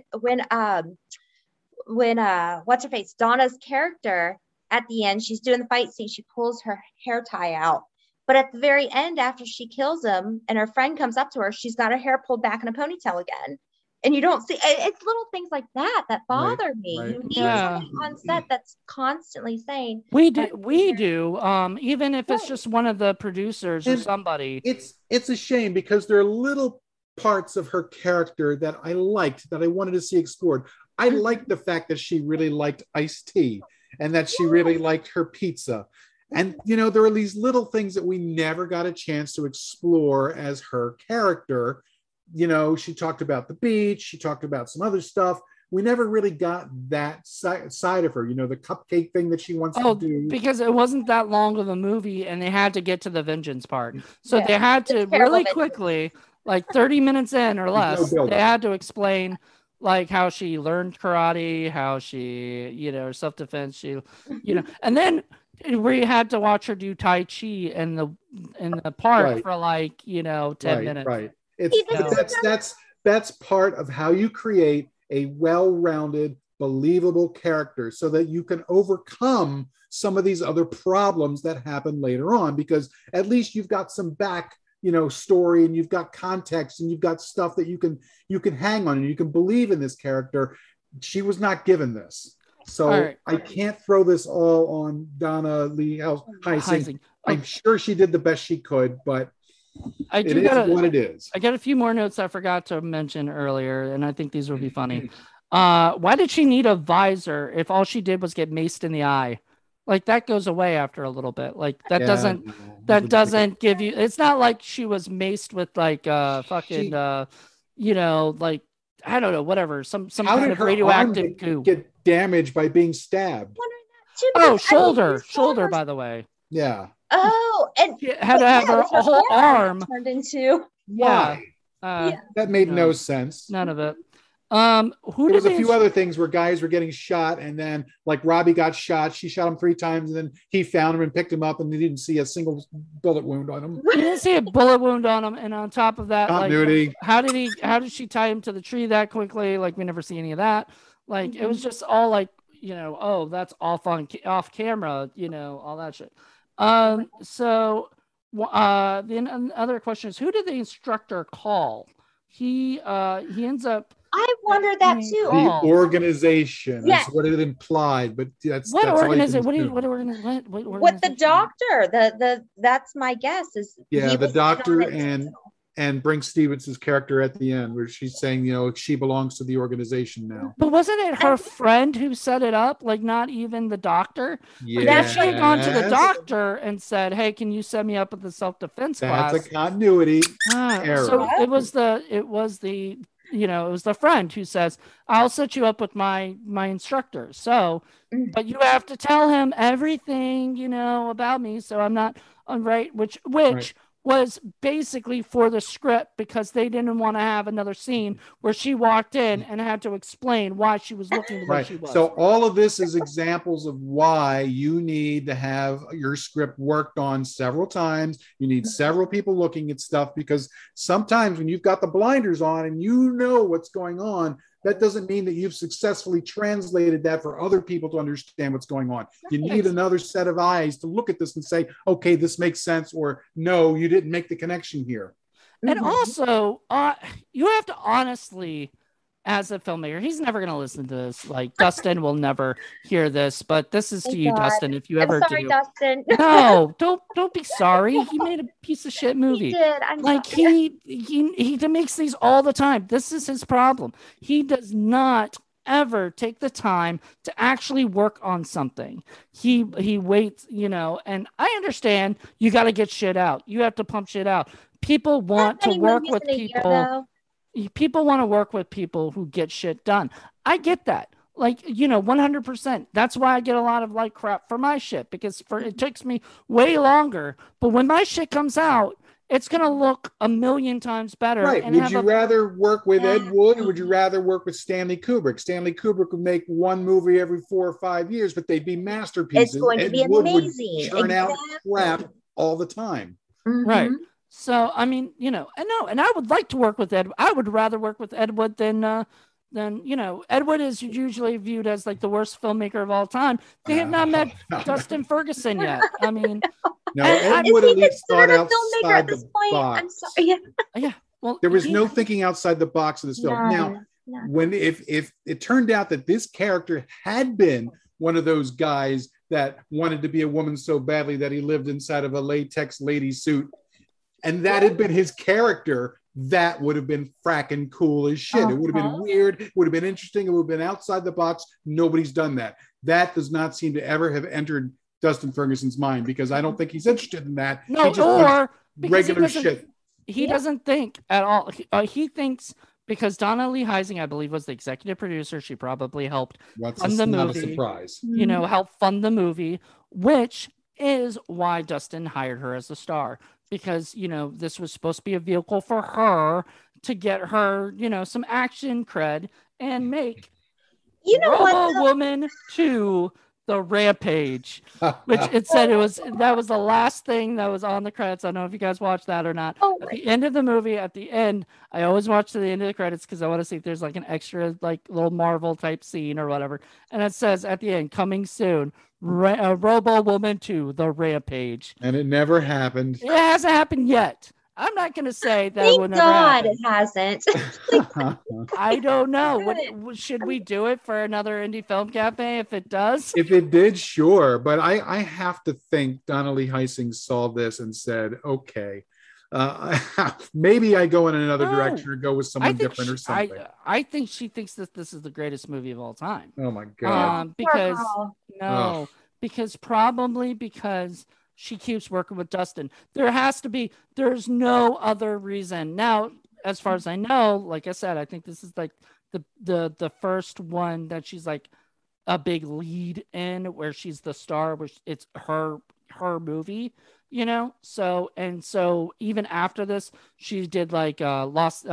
what's her face, Donna's character at the end, she's doing the fight scene. She pulls her hair tie out, but at the very end, after she kills him, and her friend comes up to her, she's got her hair pulled back in a ponytail again. And you don't see it's little things like that bother me. Right. You need somebody on set that's constantly saying we do. Even if it's just one of the producers or somebody. It's a shame because there are little parts of her character that I liked, that I wanted to see explored. I liked the fact that she really liked iced tea and that she really liked her pizza. And there are these little things that we never got a chance to explore as her character. She talked about the beach. She talked about some other stuff. We never really got that side of her, the cupcake thing that she wants to do. Because it wasn't that long of a movie and they had to get to the vengeance part. So they had to really quickly, like 30 minutes in or less, they had to explain like how she learned karate, how she, self-defense, and then we had to watch her do Tai Chi in the park for like, 10 minutes. Right. That's part of how you create a well-rounded, believable character so that you can overcome some of these other problems that happen later on, because at least you've got some back, story, and you've got context, and you've got stuff that you can hang on, and you can believe in this character. She was not given this. So I can't throw this all on Donna Lee Heising. I'm sure she did the best she could, but it is what it is. I got a few more notes I forgot to mention earlier, and I think these would be funny. Why did she need a visor if all she did was get maced in the eye? Like that goes away after a little bit. Like that doesn't give you. It's not like she was maced with like fucking like I don't know, whatever, some kind of radioactive goo. Get damaged by being stabbed. Oh, shoulder. By the way. Yeah. Oh, and she had to have her whole arm turned into. Why? That made no sense. None of it. There was a few other things where guys were getting shot, and then like Robbie got shot. She shot him 3 times, and then he found him and picked him up, and he didn't see a single bullet wound on him. He didn't see a bullet wound on him, and on top of that, continuity. Like, how did she tie him to the tree that quickly? Like we never see any of that. Like it was just all like oh, that's off camera, all that shit. So then other question is, who did the instructor call? He ends up. I wondered that too. The organization is what it implied, but that's what organization. What the doctor? That's my guess is. Yeah, the doctor and and Brinke Stevens' character at the end, where she's saying, she belongs to the organization now. But wasn't it her friend who set it up? Like, not even the doctor? Yeah. She had gone to the doctor and said, hey, can you set me up with the self-defense class? That's a continuity error. So it was the friend who says, I'll set you up with my instructor. So, but you have to tell him everything, about me. So I'm not right, which was basically for the script, because they didn't want to have another scene where she walked in and had to explain why she was looking the way she was. So all of this is examples of why you need to have your script worked on several times. You need several people looking at stuff, because sometimes when you've got the blinders on and you know what's going on, that doesn't mean that you've successfully translated that for other people to understand what's going on. You need another set of eyes to look at this and say, okay, this makes sense, or no, you didn't make the connection here. And also, you have to honestly, as a filmmaker, he's never going to listen to this. Like, Dustin will never hear this, but this is to you, Dustin. If you ever sorry, do, Dustin. No, don't be sorry. He made a piece of shit movie. He did. He makes these all the time. This is his problem. He does not ever take the time to actually work on something. He waits, and I understand you got to get shit out. You have to pump shit out. People want to work with people. People want to work with people who get shit done. I get that. 100%. That's why I get a lot of crap for my shit, because it takes me way longer. But when my shit comes out, it's going to look a million times better. Right. Would you rather work with Ed Wood, or would you rather work with Stanley Kubrick? Stanley Kubrick would make one movie every 4 or 5 years, but they'd be masterpieces. It's going to be amazing. Would churn out crap all the time. Mm-hmm. Right. So, I mean, and I would like to work with Ed. I would rather work with Ed Wood than Ed Wood is usually viewed as the worst filmmaker of all time. They have not met Dustin Ferguson yet. I mean, no, Ed Wood at least thought outside the box. I'm sorry. Yeah. Well, there was no thinking outside the box of this film. Now, if it turned out that this character had been one of those guys that wanted to be a woman so badly that he lived inside of a latex lady suit, and that had been his character, that would have been fracking cool as shit. It would have been weird. It would have been interesting. It would have been outside the box. Nobody's done that. That does not seem to ever have entered Dustin Ferguson's mind, because I don't think he's interested in that. No, he just regular shit. He doesn't think at all. He thinks, because Donna Lee Heising, I believe, was the executive producer. She probably helped fund the movie. Not a surprise. Help fund the movie, which is why Dustin hired her as the star. Because, this was supposed to be a vehicle for her to get her, some action cred and make Robo-Woman 2 the Rampage, which it said that was the last thing that was on the credits. I don't know if you guys watched that or not. At the end of the movie, at the end, I always watch to the end of the credits because I want to see if there's an extra little Marvel type scene or whatever. And it says at the end, coming soon, Robo-Woman 2, the Rampage. And it never happened. It hasn't happened yet. I'm not going to say that it will never happen. It hasn't. I don't know. What should we do it for another Indie Film Cafe if it does? If it did, sure. But I have to think Donna Lee Heising saw this and said, okay, maybe I go in another direction or go with someone different or something. I think she thinks that this is the greatest movie of all time. Oh my God. Because she keeps working with Dustin. There's no other reason. Now, as far as I know, like I said, I think this is the first one that she's a big lead in, where she's the star, which it's her movie, So even after this, she did Los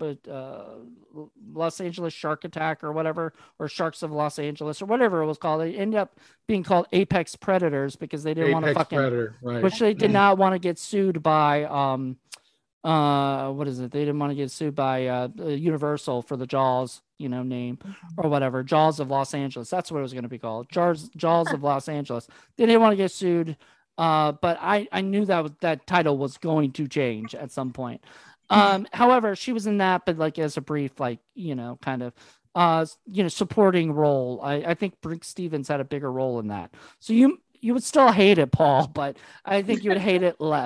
Angeles Shark Attack or whatever, or Sharks of Los Angeles or whatever it was called. It ended up being called Apex Predators because they didn't want to Predator, right. Which they did not want to get sued by what is it? They didn't want to get sued by Universal for the Jaws, name or whatever. Jaws of Los Angeles. That's what it was going to be called. Jaws of Los Angeles. They didn't want to get sued. But I knew that title was going to change at some point. However, she was in that, but as a brief, kind of, supporting role. I think Brinke Stevens had a bigger role in that. So you would still hate it, Paul, but I think you would hate it less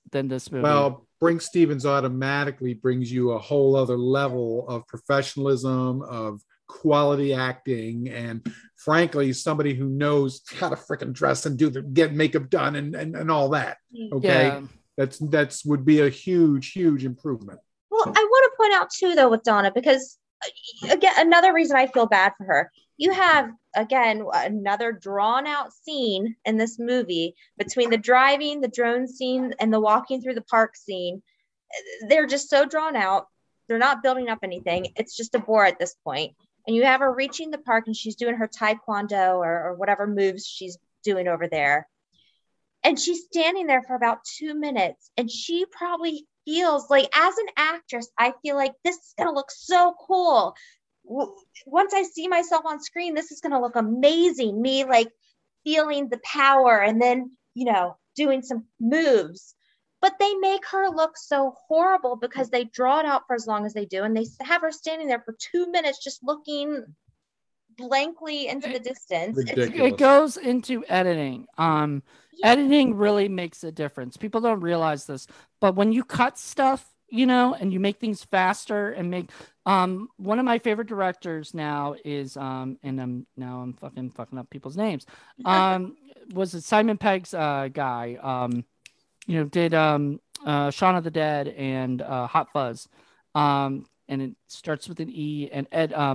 than this movie. Well, Brinke Stevens automatically brings you a whole other level of professionalism, of quality acting, and frankly, somebody who knows how to freaking dress and get makeup done and all that. Okay. Yeah. That's would be a huge improvement. Well, I want to point out too, though, with Donna, because again, another reason I feel bad for her. You have, again, another drawn out scene in this movie between the driving, the drone scene, and the walking through the park scene. They're just so drawn out. They're not building up anything. It's just a bore at this point. And you have her reaching the park and she's doing her taekwondo or whatever moves she's doing over there. And she's standing there for about 2 minutes. And she probably feels like, as an actress, I feel like this is going to look so cool. Once I see myself on screen, this is going to look amazing. Me like feeling the power and then, doing some moves. But they make her look so horrible because they draw it out for as long as they do. And they have her standing there for 2 minutes just looking blankly into the distance. It goes into editing. Editing really makes a difference. People don't realize this. But when you cut stuff, and you make things faster and make one of my favorite directors now is and I'm fucking up people's names. Was it Simon Pegg's guy? Did Shaun of the Dead and Hot Fuzz. And it starts with an E, and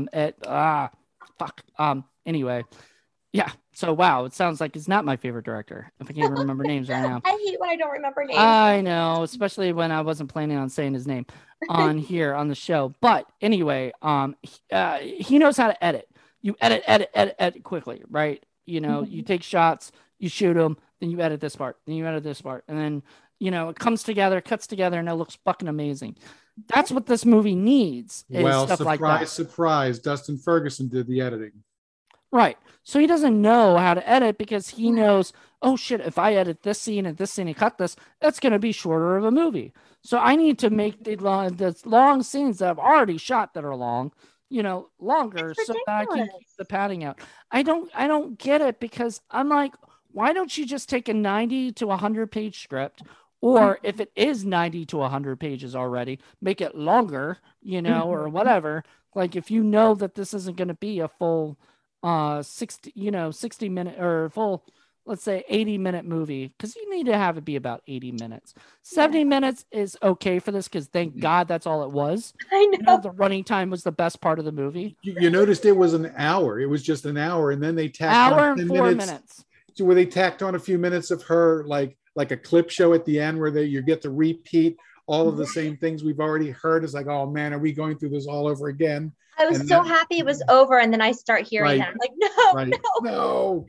anyway. Yeah. So, wow, it sounds like it's not my favorite director. If I can't remember names right now. I hate when I don't remember names. I know, especially when I wasn't planning on saying his name on here on the show. But anyway, he knows how to edit. You edit quickly, right? You take shots, you shoot them, then you edit this part, then you edit this part. And then, it comes together, cuts together, and it looks fucking amazing. That's what this movie needs. Well, surprise, Dustin Ferguson did the editing. Right. So he doesn't know how to edit because he knows, oh shit, if I edit this scene and cut this, that's going to be shorter of a movie. So I need to make the long scenes that I've already shot that are long, longer so that I can keep the padding out. I don't get it because I'm like, why don't you just take a 90 to 100 page script, or if it is 90 to 100 pages already, make it longer, or whatever. Like if you know that this isn't going to be a full 60 minute or full, let's say 80-minute movie, because you need to have it be about 80 minutes. 70 minutes is okay for this because thank God that's all it was. I know. The running time was the best part of the movie. You noticed it was an hour. It was just an hour, and then they tacked hour on 10 and 4 minutes. Where they tacked on a few minutes of her like a clip show at the end where you get to repeat all of the same things we've already heard. It's like, oh man, are we going through this all over again? I was so happy it was over, and then I start hearing that. I'm like, no.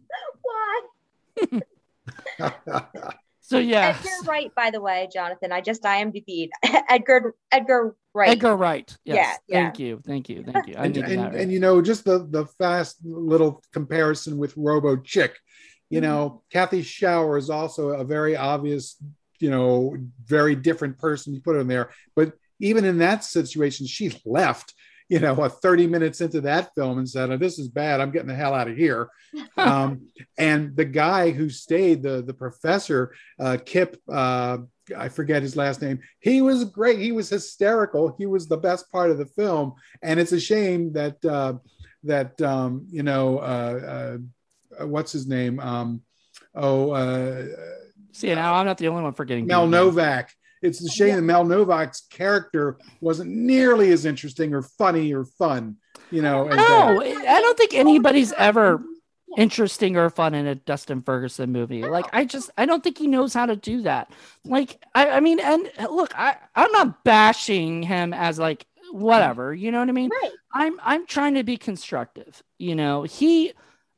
Why? So yeah. Edgar Wright, by the way, Jonathan. I just IMDb'd Edgar Wright. Edgar Wright. Yes. Yeah. Thank you. And just the fast little comparison with Robo Chick. Kathy Shower is also a very obvious, very different person. You put her in there, but even in that situation, she left. 30 minutes into that film and said, oh, this is bad. I'm getting the hell out of here. And the guy who stayed, the professor, Kip, I forget his last name. He was great. He was hysterical. He was the best part of the film. And it's a shame that, what's his name? See, now I'm not the only one forgetting. Mel Novak. It's a shame that Mel Novak's character wasn't nearly as interesting or funny or fun, No, I don't think anybody's ever interesting or fun in a Dustin Ferguson movie. Like, I don't think he knows how to do that. Like, I mean, and look, I'm not bashing him as like whatever, you know what I mean? Right. I'm trying to be constructive. He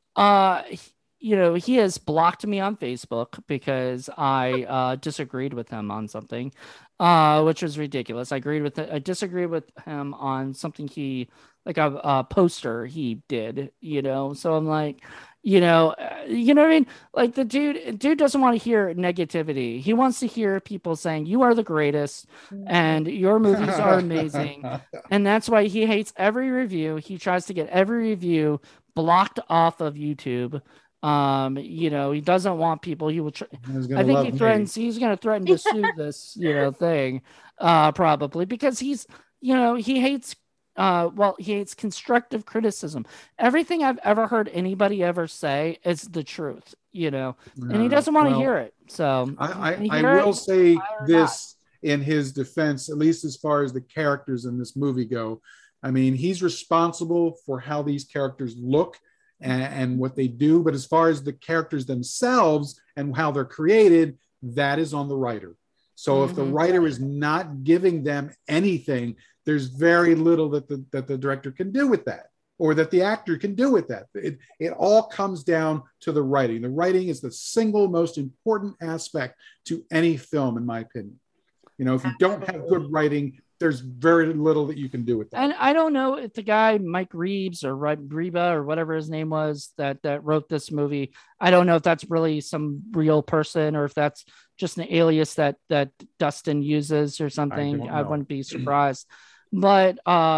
has blocked me on Facebook because I disagreed with him on something, which was ridiculous. I disagreed with him on something like a poster he did, So I'm like, you know what I mean? Like the dude doesn't want to hear negativity. He wants to hear people saying you are the greatest and your movies are amazing. And that's why he hates every review. He tries to get every review blocked off of YouTube. He doesn't want people. He will. I think he threatens. He's going to threaten to sue this, thing, probably because he hates. He hates constructive criticism. Everything I've ever heard anybody ever say is the truth, and he doesn't want to hear it. So I will say this in his defense, at least as far as the characters in this movie go. I mean, he's responsible for how these characters look and what they do. But as far as the characters themselves and how they're created, that is on the writer. So if the writer is not giving them anything, there's very little that the director can do with that, or that the actor can do with that. It all comes down to the writing. The writing is the single most important aspect to any film, in my opinion. If you don't have good writing, there's very little that you can do with that. And I don't know if the guy, Mike Reeves or Reba or whatever his name was that wrote this movie, I don't know if that's really some real person or if that's just an alias that Dustin uses or something. I wouldn't be surprised. But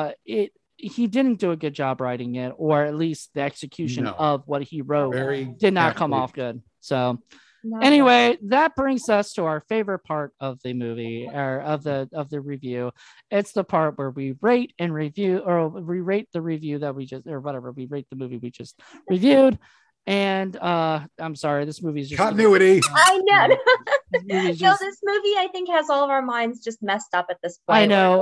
he didn't do a good job writing it, or at least the execution of what he wrote did not come off good. So anyway, that brings us to our favorite part of the movie, or of the review. It's the part where we rate and review, or we rate the review that we just, or whatever, we rate the movie we just reviewed. And I'm sorry, this movie is just continuity. I know. This movie I think has all of our minds just messed up at this point. I know.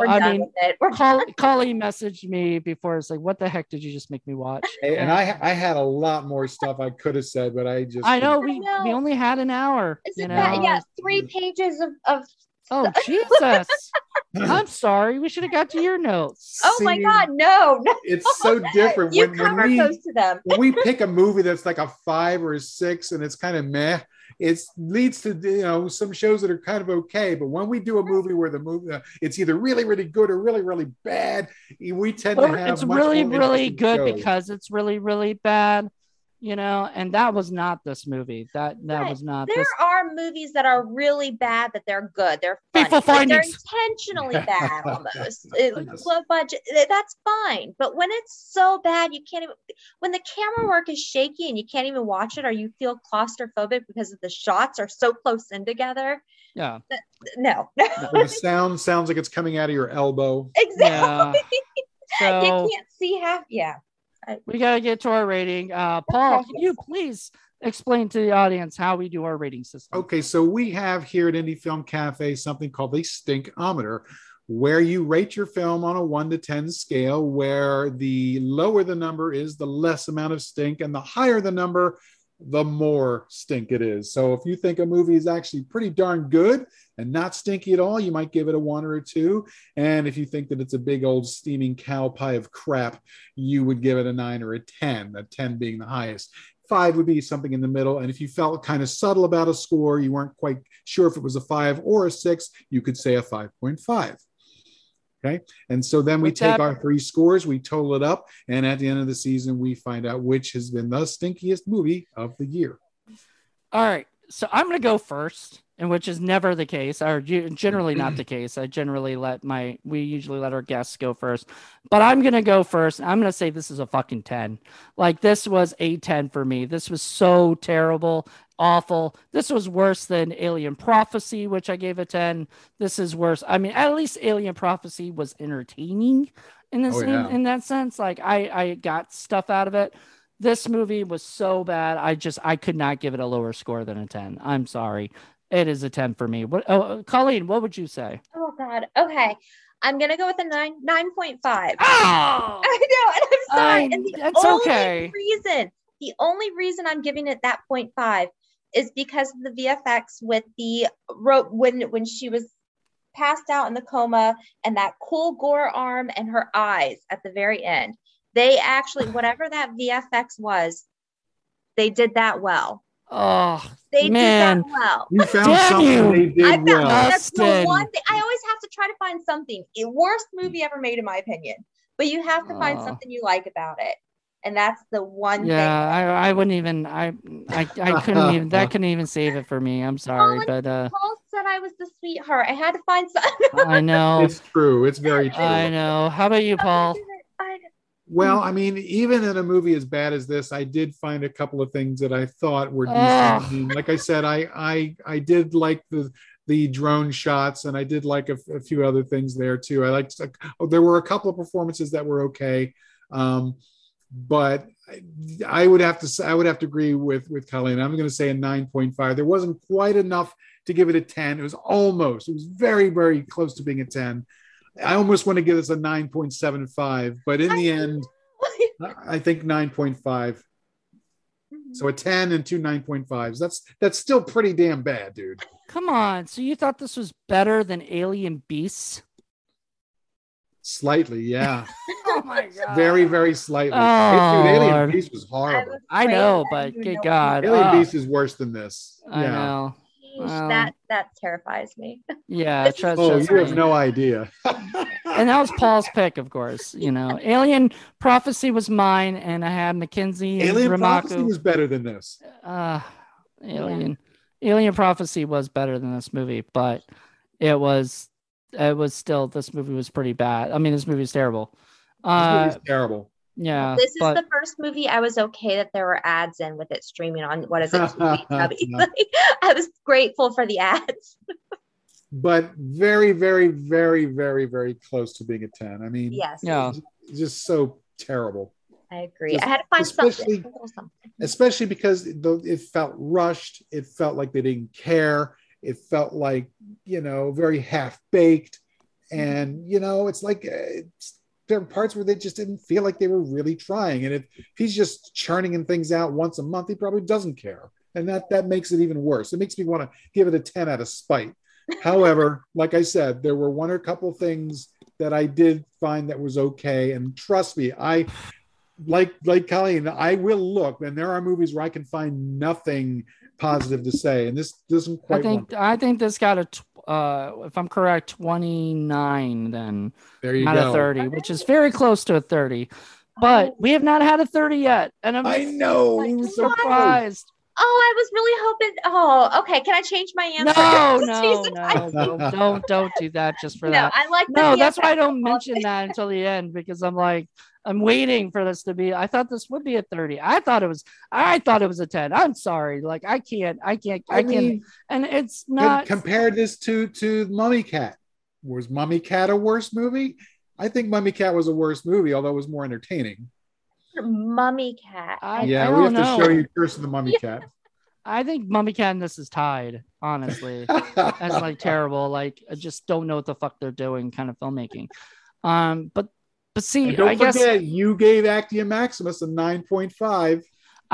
Colleen messaged me before. It's like, what the heck did you just make me watch? And I had a lot more stuff I could have said, but I know we only had an hour. That? 3 pages of Oh, Jesus. I'm sorry. We should have got to your notes. Oh, my God. No. It's so different. You cover close to them. When we pick a movie that's like a 5 or a 6 and it's kind of meh, it leads to some shows that are kind of okay. But when we do a movie where the movie it's either really, really good or really, really bad, we tend to have it's really, really good because it's really, really bad. And that was not this movie. That was not. There are movies that are really bad that they're good. They're funny. They're intentionally bad almost. Low budget. That's fine. But when it's so bad, you can't even. When the camera work is shaky and you can't even watch it, or you feel claustrophobic because the shots are so close in together. Yeah. No. The sound sounds like it's coming out of your elbow. Exactly. Yeah. So, you can't see half. Yeah. We got to get to our rating. Paul, can you please explain to the audience how we do our rating system? Okay, so we have here at Indie Film Cafe something called the Stinkometer, where you rate your film on a 1 to 10 scale, where the lower the number is, the less amount of stink, and the higher the number, the more stink it is. So if you think a movie is actually pretty darn good and not stinky at all, you might give it a 1 or a 2. And if you think that it's a big old steaming cow pie of crap, you would give it a 9 or a 10, a 10 being the highest. 5 would be something in the middle. And if you felt kind of subtle about a score, you weren't quite sure if it was a 5 or a 6, you could say a 5.5. Okay. And so then we take our 3 scores, we total it up, and at the end of the season, we find out which has been the stinkiest movie of the year. All right. So I'm going to go first, and which is never the case, or generally not the case. We usually let our guests go first, but I'm going to go first. I'm going to say this is a fucking 10. Like, this was a 10 for me. This was so terrible, awful. This was worse than Alien Prophecy, which I gave a 10. This is worse. I mean, at least Alien Prophecy was entertaining in in that sense. Like, I got stuff out of it. This movie was so bad. I could not give it a lower score than a 10. I'm sorry. It is a 10 for me. Colleen, what would you say? Oh God. Okay. I'm going to go with a 9.5. Oh! I know. And I'm sorry. And the only reason I'm giving it that 0.5 is because of the VFX with the rope when she was passed out in the coma, and that cool gore arm and her eyes at the very end. They actually, whatever that VFX was, they did that well. Oh, they did that well. You found something they did well. That's the one thing. I always have to try to find something. The worst movie ever made, in my opinion. But you have to find something you like about it. And that's the one thing. Yeah, I wouldn't even, I couldn't even, that couldn't even save it for me. I'm sorry, but Paul said I was the sweetheart. I had to find something. I know. It's true. It's very true. I know. How about you, Paul? Well, I mean, even in a movie as bad as this, I did find a couple of things that I thought were decent. I mean, like I said, I did like the drone shots, and I did like a few other things there too. I liked there were a couple of performances that were okay, but I would have to agree with Colleen. I'm going to say a 9.5. There wasn't quite enough to give it a 10. It was very, very close to being a 10. I almost want to give this a 9.75, but in the end, I think 9.5. So a 10 and two 9.5s. That's still pretty damn bad, dude. Come on. So you thought this was better than Alien Beasts? Slightly, yeah. Oh my god. Very, very slightly. Oh, dude, Alien Beast was horrible. I know, but good God. Alien Beast is worse than this. I know. That terrifies me. Yeah, you have no idea. And that was Paul's pick, of course. You know, Alien Prophecy was mine, and I had Mackenzie. Alien and Prophecy was better than this. Alien Prophecy was better than this movie, but it was still, this movie was pretty bad. I mean, this movie is terrible. This movie is terrible. Yeah, this is the first movie I was okay that there were ads in with it streaming on, what is it, TV? I was grateful for the ads. But very, very, very, very, very close to being a 10. I mean, yes, yeah, just so terrible. I agree. I had to find something. Especially because it felt rushed. It felt like they didn't care. It felt like, very half-baked. And, it's like there are parts where they just didn't feel like they were really trying. And if he's just churning things out once a month, he probably doesn't care. And that makes it even worse. It makes me want to give it a 10 out of spite. However, like I said, there were one or couple things that I did find that was okay. And trust me, I like Colleen, I will look, and there are movies where I can find nothing positive to say. And this doesn't quite. I think this got if I'm correct, 29 then. There you go. Not a 30, which is very close to a 30. But we have not had a 30 yet. And I know. We were surprised. Oh, I was really hoping. Oh, okay. Can I change my answer? No, don't do that just for that. I like. No, that's why I don't mention that until the end, because I'm waiting for this to be. I thought this would be a 30. I thought it was a 10. I'm sorry. Like I can't. And it's not. Compare this to Mummy Cat. Was Mummy Cat a worse movie? I think Mummy Cat was a worse movie, although it was more entertaining. Mummy Cat. We have to show you Curse of the Mummy Cat. I think Mummy Cat and this is tied, honestly. That's terrible. Like, I just don't know what the fuck they're doing, kind of filmmaking. But see, and don't forget, you gave Actium Maximus a 9.5.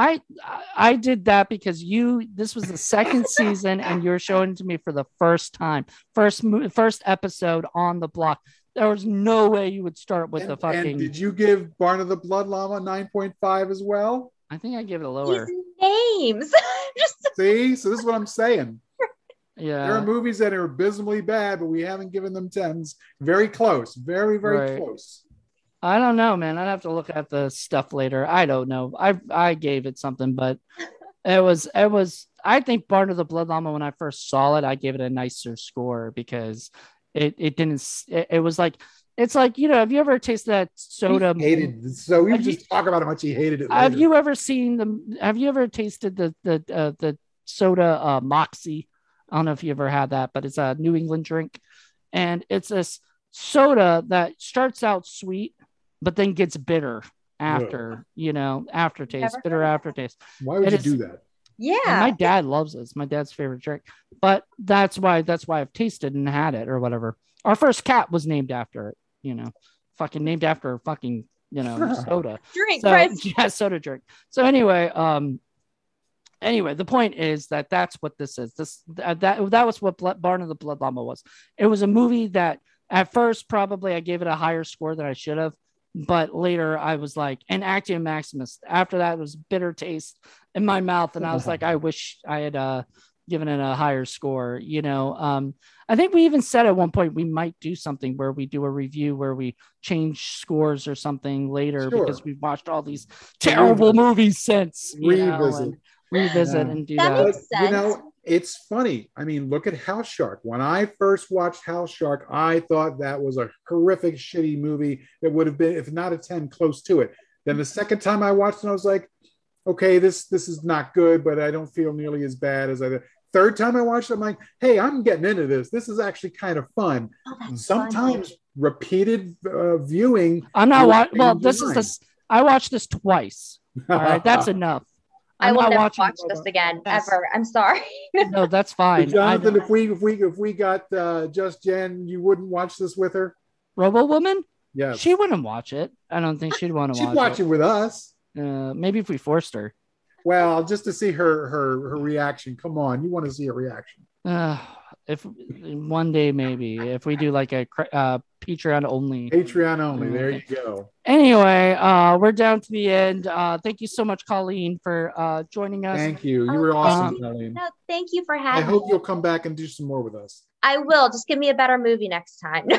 I did that because this was the second season, and you're showing it to me for the first time, first episode on the block. There was no way you would start with the fucking. And did you give Barn of the Blood Llama 9.5 as well? I think I gave it a lower. These names. See, so this is what I'm saying. Yeah, there are movies that are abysmally bad, but we haven't given them 10s. Very close, very, very close. I don't know, man. I'd have to look at the stuff later. I don't know. I gave it something, but it was. I think Barn of the Blood Llama, when I first saw it, I gave it a nicer score because. It didn't. It was like, it's like, have you ever tasted that soda? He hated it. So we just talk about how much he hated it. Later. Have you ever tasted the soda Moxie? I don't know if you ever had that, but it's a New England drink, and it's a soda that starts out sweet, but then gets bitter after, aftertaste, bitter aftertaste. Why would you do that? Yeah, and my dad loves it. It's my dad's favorite drink, but that's why I've tasted and had it or whatever. Our first cat was named after it, fucking named after fucking, soda drink. So, yeah, soda drink. So anyway, the point is that's what this is. That was what Barn of the Blood Llama was. It was a movie that at first probably I gave it a higher score than I should have. But later I was like, and Actium Maximus, after that was bitter taste in my mouth. And I was like, I wish I had given it a higher score. I think we even said at one point, we might do something where we do a review where we change scores or something later because we've watched all these terrible movies since. Revisit and do that. Makes sense. It's funny. I mean, look at House Shark. When I first watched House Shark, I thought that was a horrific, shitty movie that would have been, if not a 10, close to it. Then the second time I watched it, I was like, okay, this is not good, but I don't feel nearly as bad as I did. Third time I watched it, I'm like, hey, I'm getting into this. This is actually kind of fun. Sometimes repeated viewing. I'm not well, this is this. I watched this twice. All right, that's enough. I will never watch this again ever. I'm sorry. No, that's fine. Jonathan, if we got Just Jen, you wouldn't watch this with her? Robo Woman? Yeah. She wouldn't watch it. I don't think she'd want to watch it. She'd watch it with us. Maybe if we forced her. Well, just to see her reaction. Come on, you want to see her reaction. If one day, maybe if we do like a Patreon only. There you go. Anyway, we're down to the end. Thank you so much, Colleen, for joining us. Thank you. You were awesome, Colleen. No, thank you for having me. I hope you'll come back and do some more with us. I will. Just give me a better movie next time.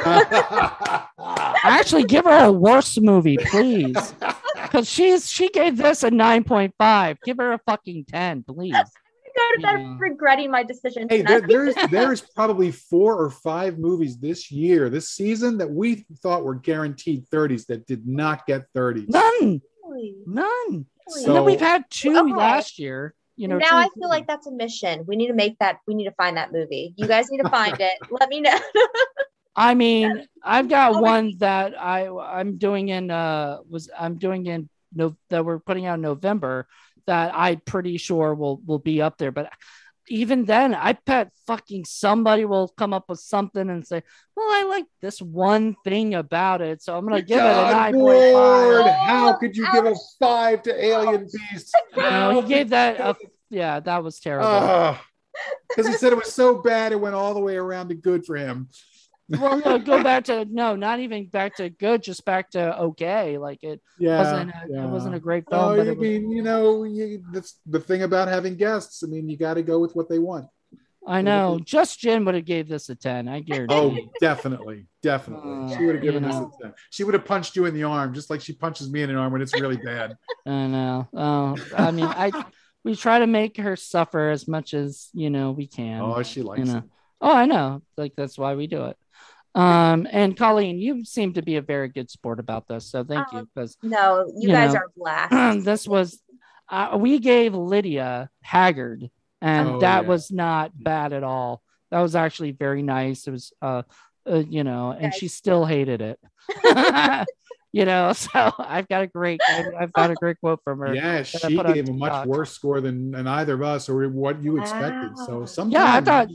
Actually, give her a worse movie, please. Because she gave this a 9.5. Give her a fucking 10, please. Go to bed regretting my decision. Hey, there's probably 4 or 5 movies this season that we thought were guaranteed 30s that did not get 30s. None. So, and then we've had 2 last year. Now I feel like that's a mission. We need to find that movie. You guys need to find it. Let me know. I mean, I've got one that I'm doing in that we're putting out in November that I'm pretty sure will be up there. But even then, I bet fucking somebody will come up with something and say, well, I like this one thing about it, so I'm gonna give it a 9.5. How could you give a 5 to Alien Beast? No, he gave that that was terrible. Because he said it was so bad it went all the way around to good for him. Well, no, go back to not even back to good, just back to okay. Like it wasn't a great film. But that's the thing about having guests. I mean, you got to go with what they want. I know. Just Jen would have gave this a 10. I guarantee. Oh, definitely. She would have given this a 10. She would have punched you in the arm, just like she punches me in the arm when it's really bad. I know. Oh, I mean, we try to make her suffer as much as we can. Oh, she likes it. Oh, I know. Like that's why we do it. And Colleen, you seem to be a very good sport about this, so thank you. Because you guys are blessed. This was we gave Lydia Haggard, and that was not bad at all. That was actually very nice. It was and she still hated it. So I've got a great quote from her. Yeah, she gave a much worse score than either of us or what you expected. So sometimes I thought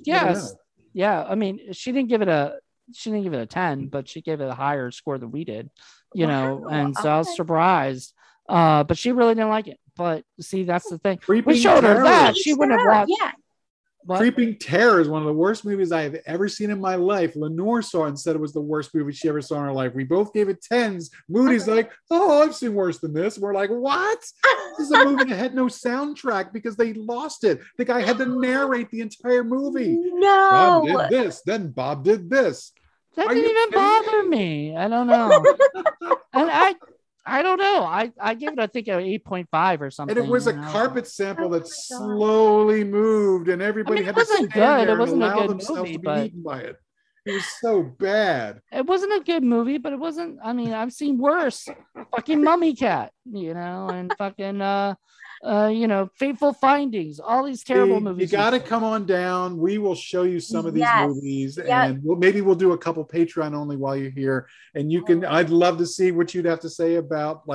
I mean, she didn't give it a 10, but she gave it a higher score than we did, and so I was surprised. But she really didn't like it. But see, that's the thing. We showed her that she wouldn't have watched. Yeah. What? Creeping Terror is one of the worst movies I have ever seen in my life. Lenore saw it and said it was the worst movie she ever saw in her life. We both gave it 10s. Moody's like, oh, I've seen worse than this. We're like, what? This is a movie that had no soundtrack because they lost it. The guy had to narrate the entire movie. No. Bob did this, then Bob did this. That didn't even bother me. I don't know. And I don't know. I gave it, I think, an 8.5 or something. And it was a carpet sample that slowly moved, and everybody had to stand good. there It wasn't and a allow good themselves movie, to be but eaten by it. It was so bad. It wasn't a good movie, but it wasn't. I mean, I've seen worse. Fucking Mummy Cat, and fucking Fateful Findings, all these terrible movies. You got to come on down. We will show you some of these movies, and maybe we'll do a couple Patreon only while you're here. And you can. I'd love to see what you'd have to say about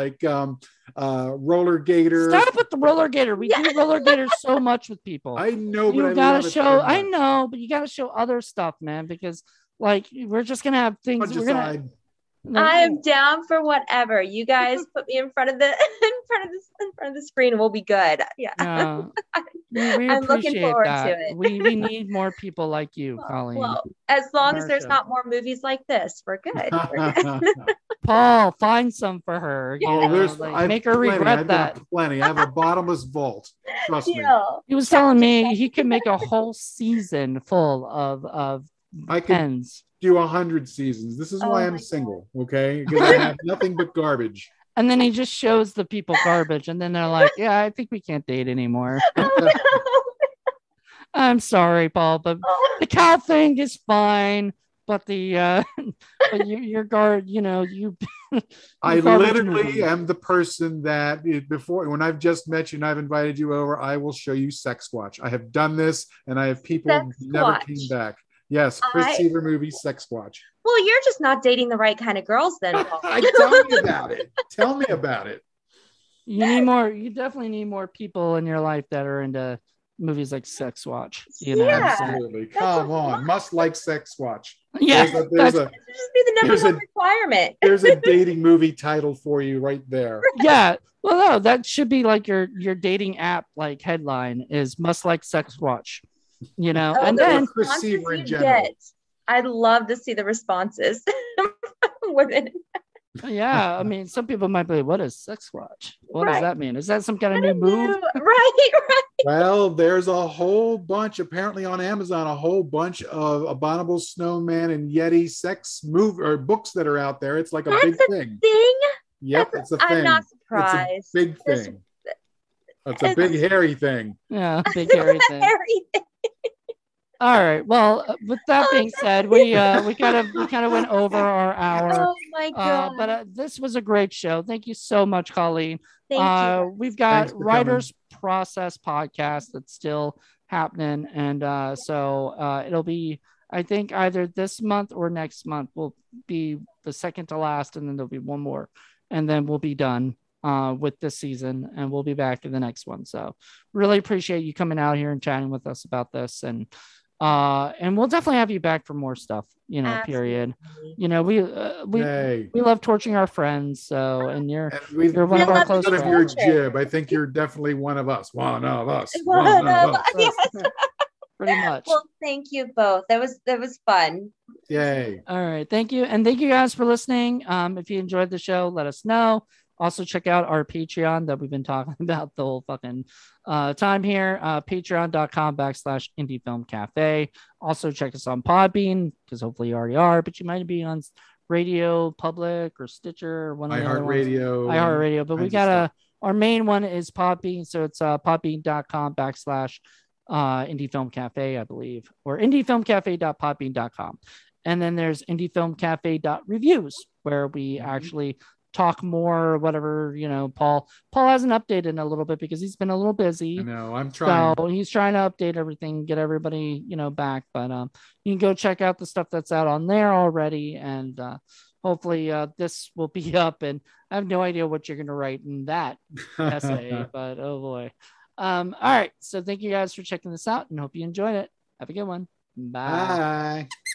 Roller Gator. Stop with the Roller Gator. We do Roller Gator so much with people. I know, but you gotta show. I know, but you gotta show other stuff, man, because we're just gonna have things. I am down for whatever. You guys put me in front of the screen and we'll be good. Yeah. We I'm looking forward to it. We need more people like you, Colleen. Well, as long as there's not more movies like this, we're good. Paul, find some for her. Make her regret that. Plenty. I have a bottomless vault. Trust me. He was telling me he could make a whole season full of pens. Do 100 seasons. This is why I'm single, okay? Because I have nothing but garbage. And then he just shows the people garbage, and then they're like, "Yeah, I think we can't date anymore." I'm sorry, Paul, but the cow thing is fine. But the but your guard, you. I literally am the person that before, when I've just met you and I've invited you over, I will show you Sex Squatch. I have done this, and I have people who never came back. Yes, Chris Seaver movie, Sex Squatch. Well, you're just not dating the right kind of girls then, Paul. Tell me about it. Tell me about it. You need more. You definitely need more people in your life that are into movies like Sex Watch. Absolutely. Come on, must like Sex Watch. Yeah, that should be the number one requirement. There's a dating movie title for you right there. Yeah. Well, no, that should be like your dating app like headline is must like Sex Watch. And then Chris Seaver in general. I'd love to see the responses. Yeah, I mean, some people might be like, what is Sex Watch? What does that mean? Is that some kind of new move? Right. Well, there's a whole bunch, apparently on Amazon, a whole bunch of Abominable Snowman and Yeti sex books that are out there. It's like a big thing. Yep, it's a thing. I'm not surprised. It's a big thing. It's a big hairy thing. Yeah, big hairy thing. All right. Well, with that being said, we kind of went over our hour. Oh my god! But this was a great show. Thank you so much, Colleen. Thank you. We've got Writers Process podcast that's still happening, and so it'll be, I think, either this month or next month will be the second to last, and then there'll be one more, and then we'll be done with this season, and we'll be back in the next one. So really appreciate you coming out here and chatting with us about this, and we'll definitely have you back for more stuff, Absolutely. Period. We love torturing our friends. So, and you're one of our close friends. Your jib. I think you're definitely one of us. One of us. Yes. Pretty much. Well, thank you both. That was fun. Yay. All right. Thank you. And thank you guys for listening. If you enjoyed the show, let us know. Also check out our Patreon that we've been talking about the whole fucking time here. Patreon.com/Indie Film Cafe. Also check us on Podbean, because hopefully you already are, but you might be on Radio Public or Stitcher or one of the other ones. iHeartRadio. But we got our main one is Podbean. So it's podbean.com/Indie Film Cafe, I believe, or indiefilmcafe.podbean.com. And then there's indiefilmcafe.reviews, where we actually talk more, whatever, Paul hasn't updated in a little bit because he's been a little busy. No, I'm trying. So he's trying to update everything, get everybody, back. But you can go check out the stuff that's out on there already. And hopefully this will be up. And I have no idea what you're going to write in that essay, but oh boy. All right. So thank you guys for checking this out, and hope you enjoyed it. Have a good one. Bye. Bye.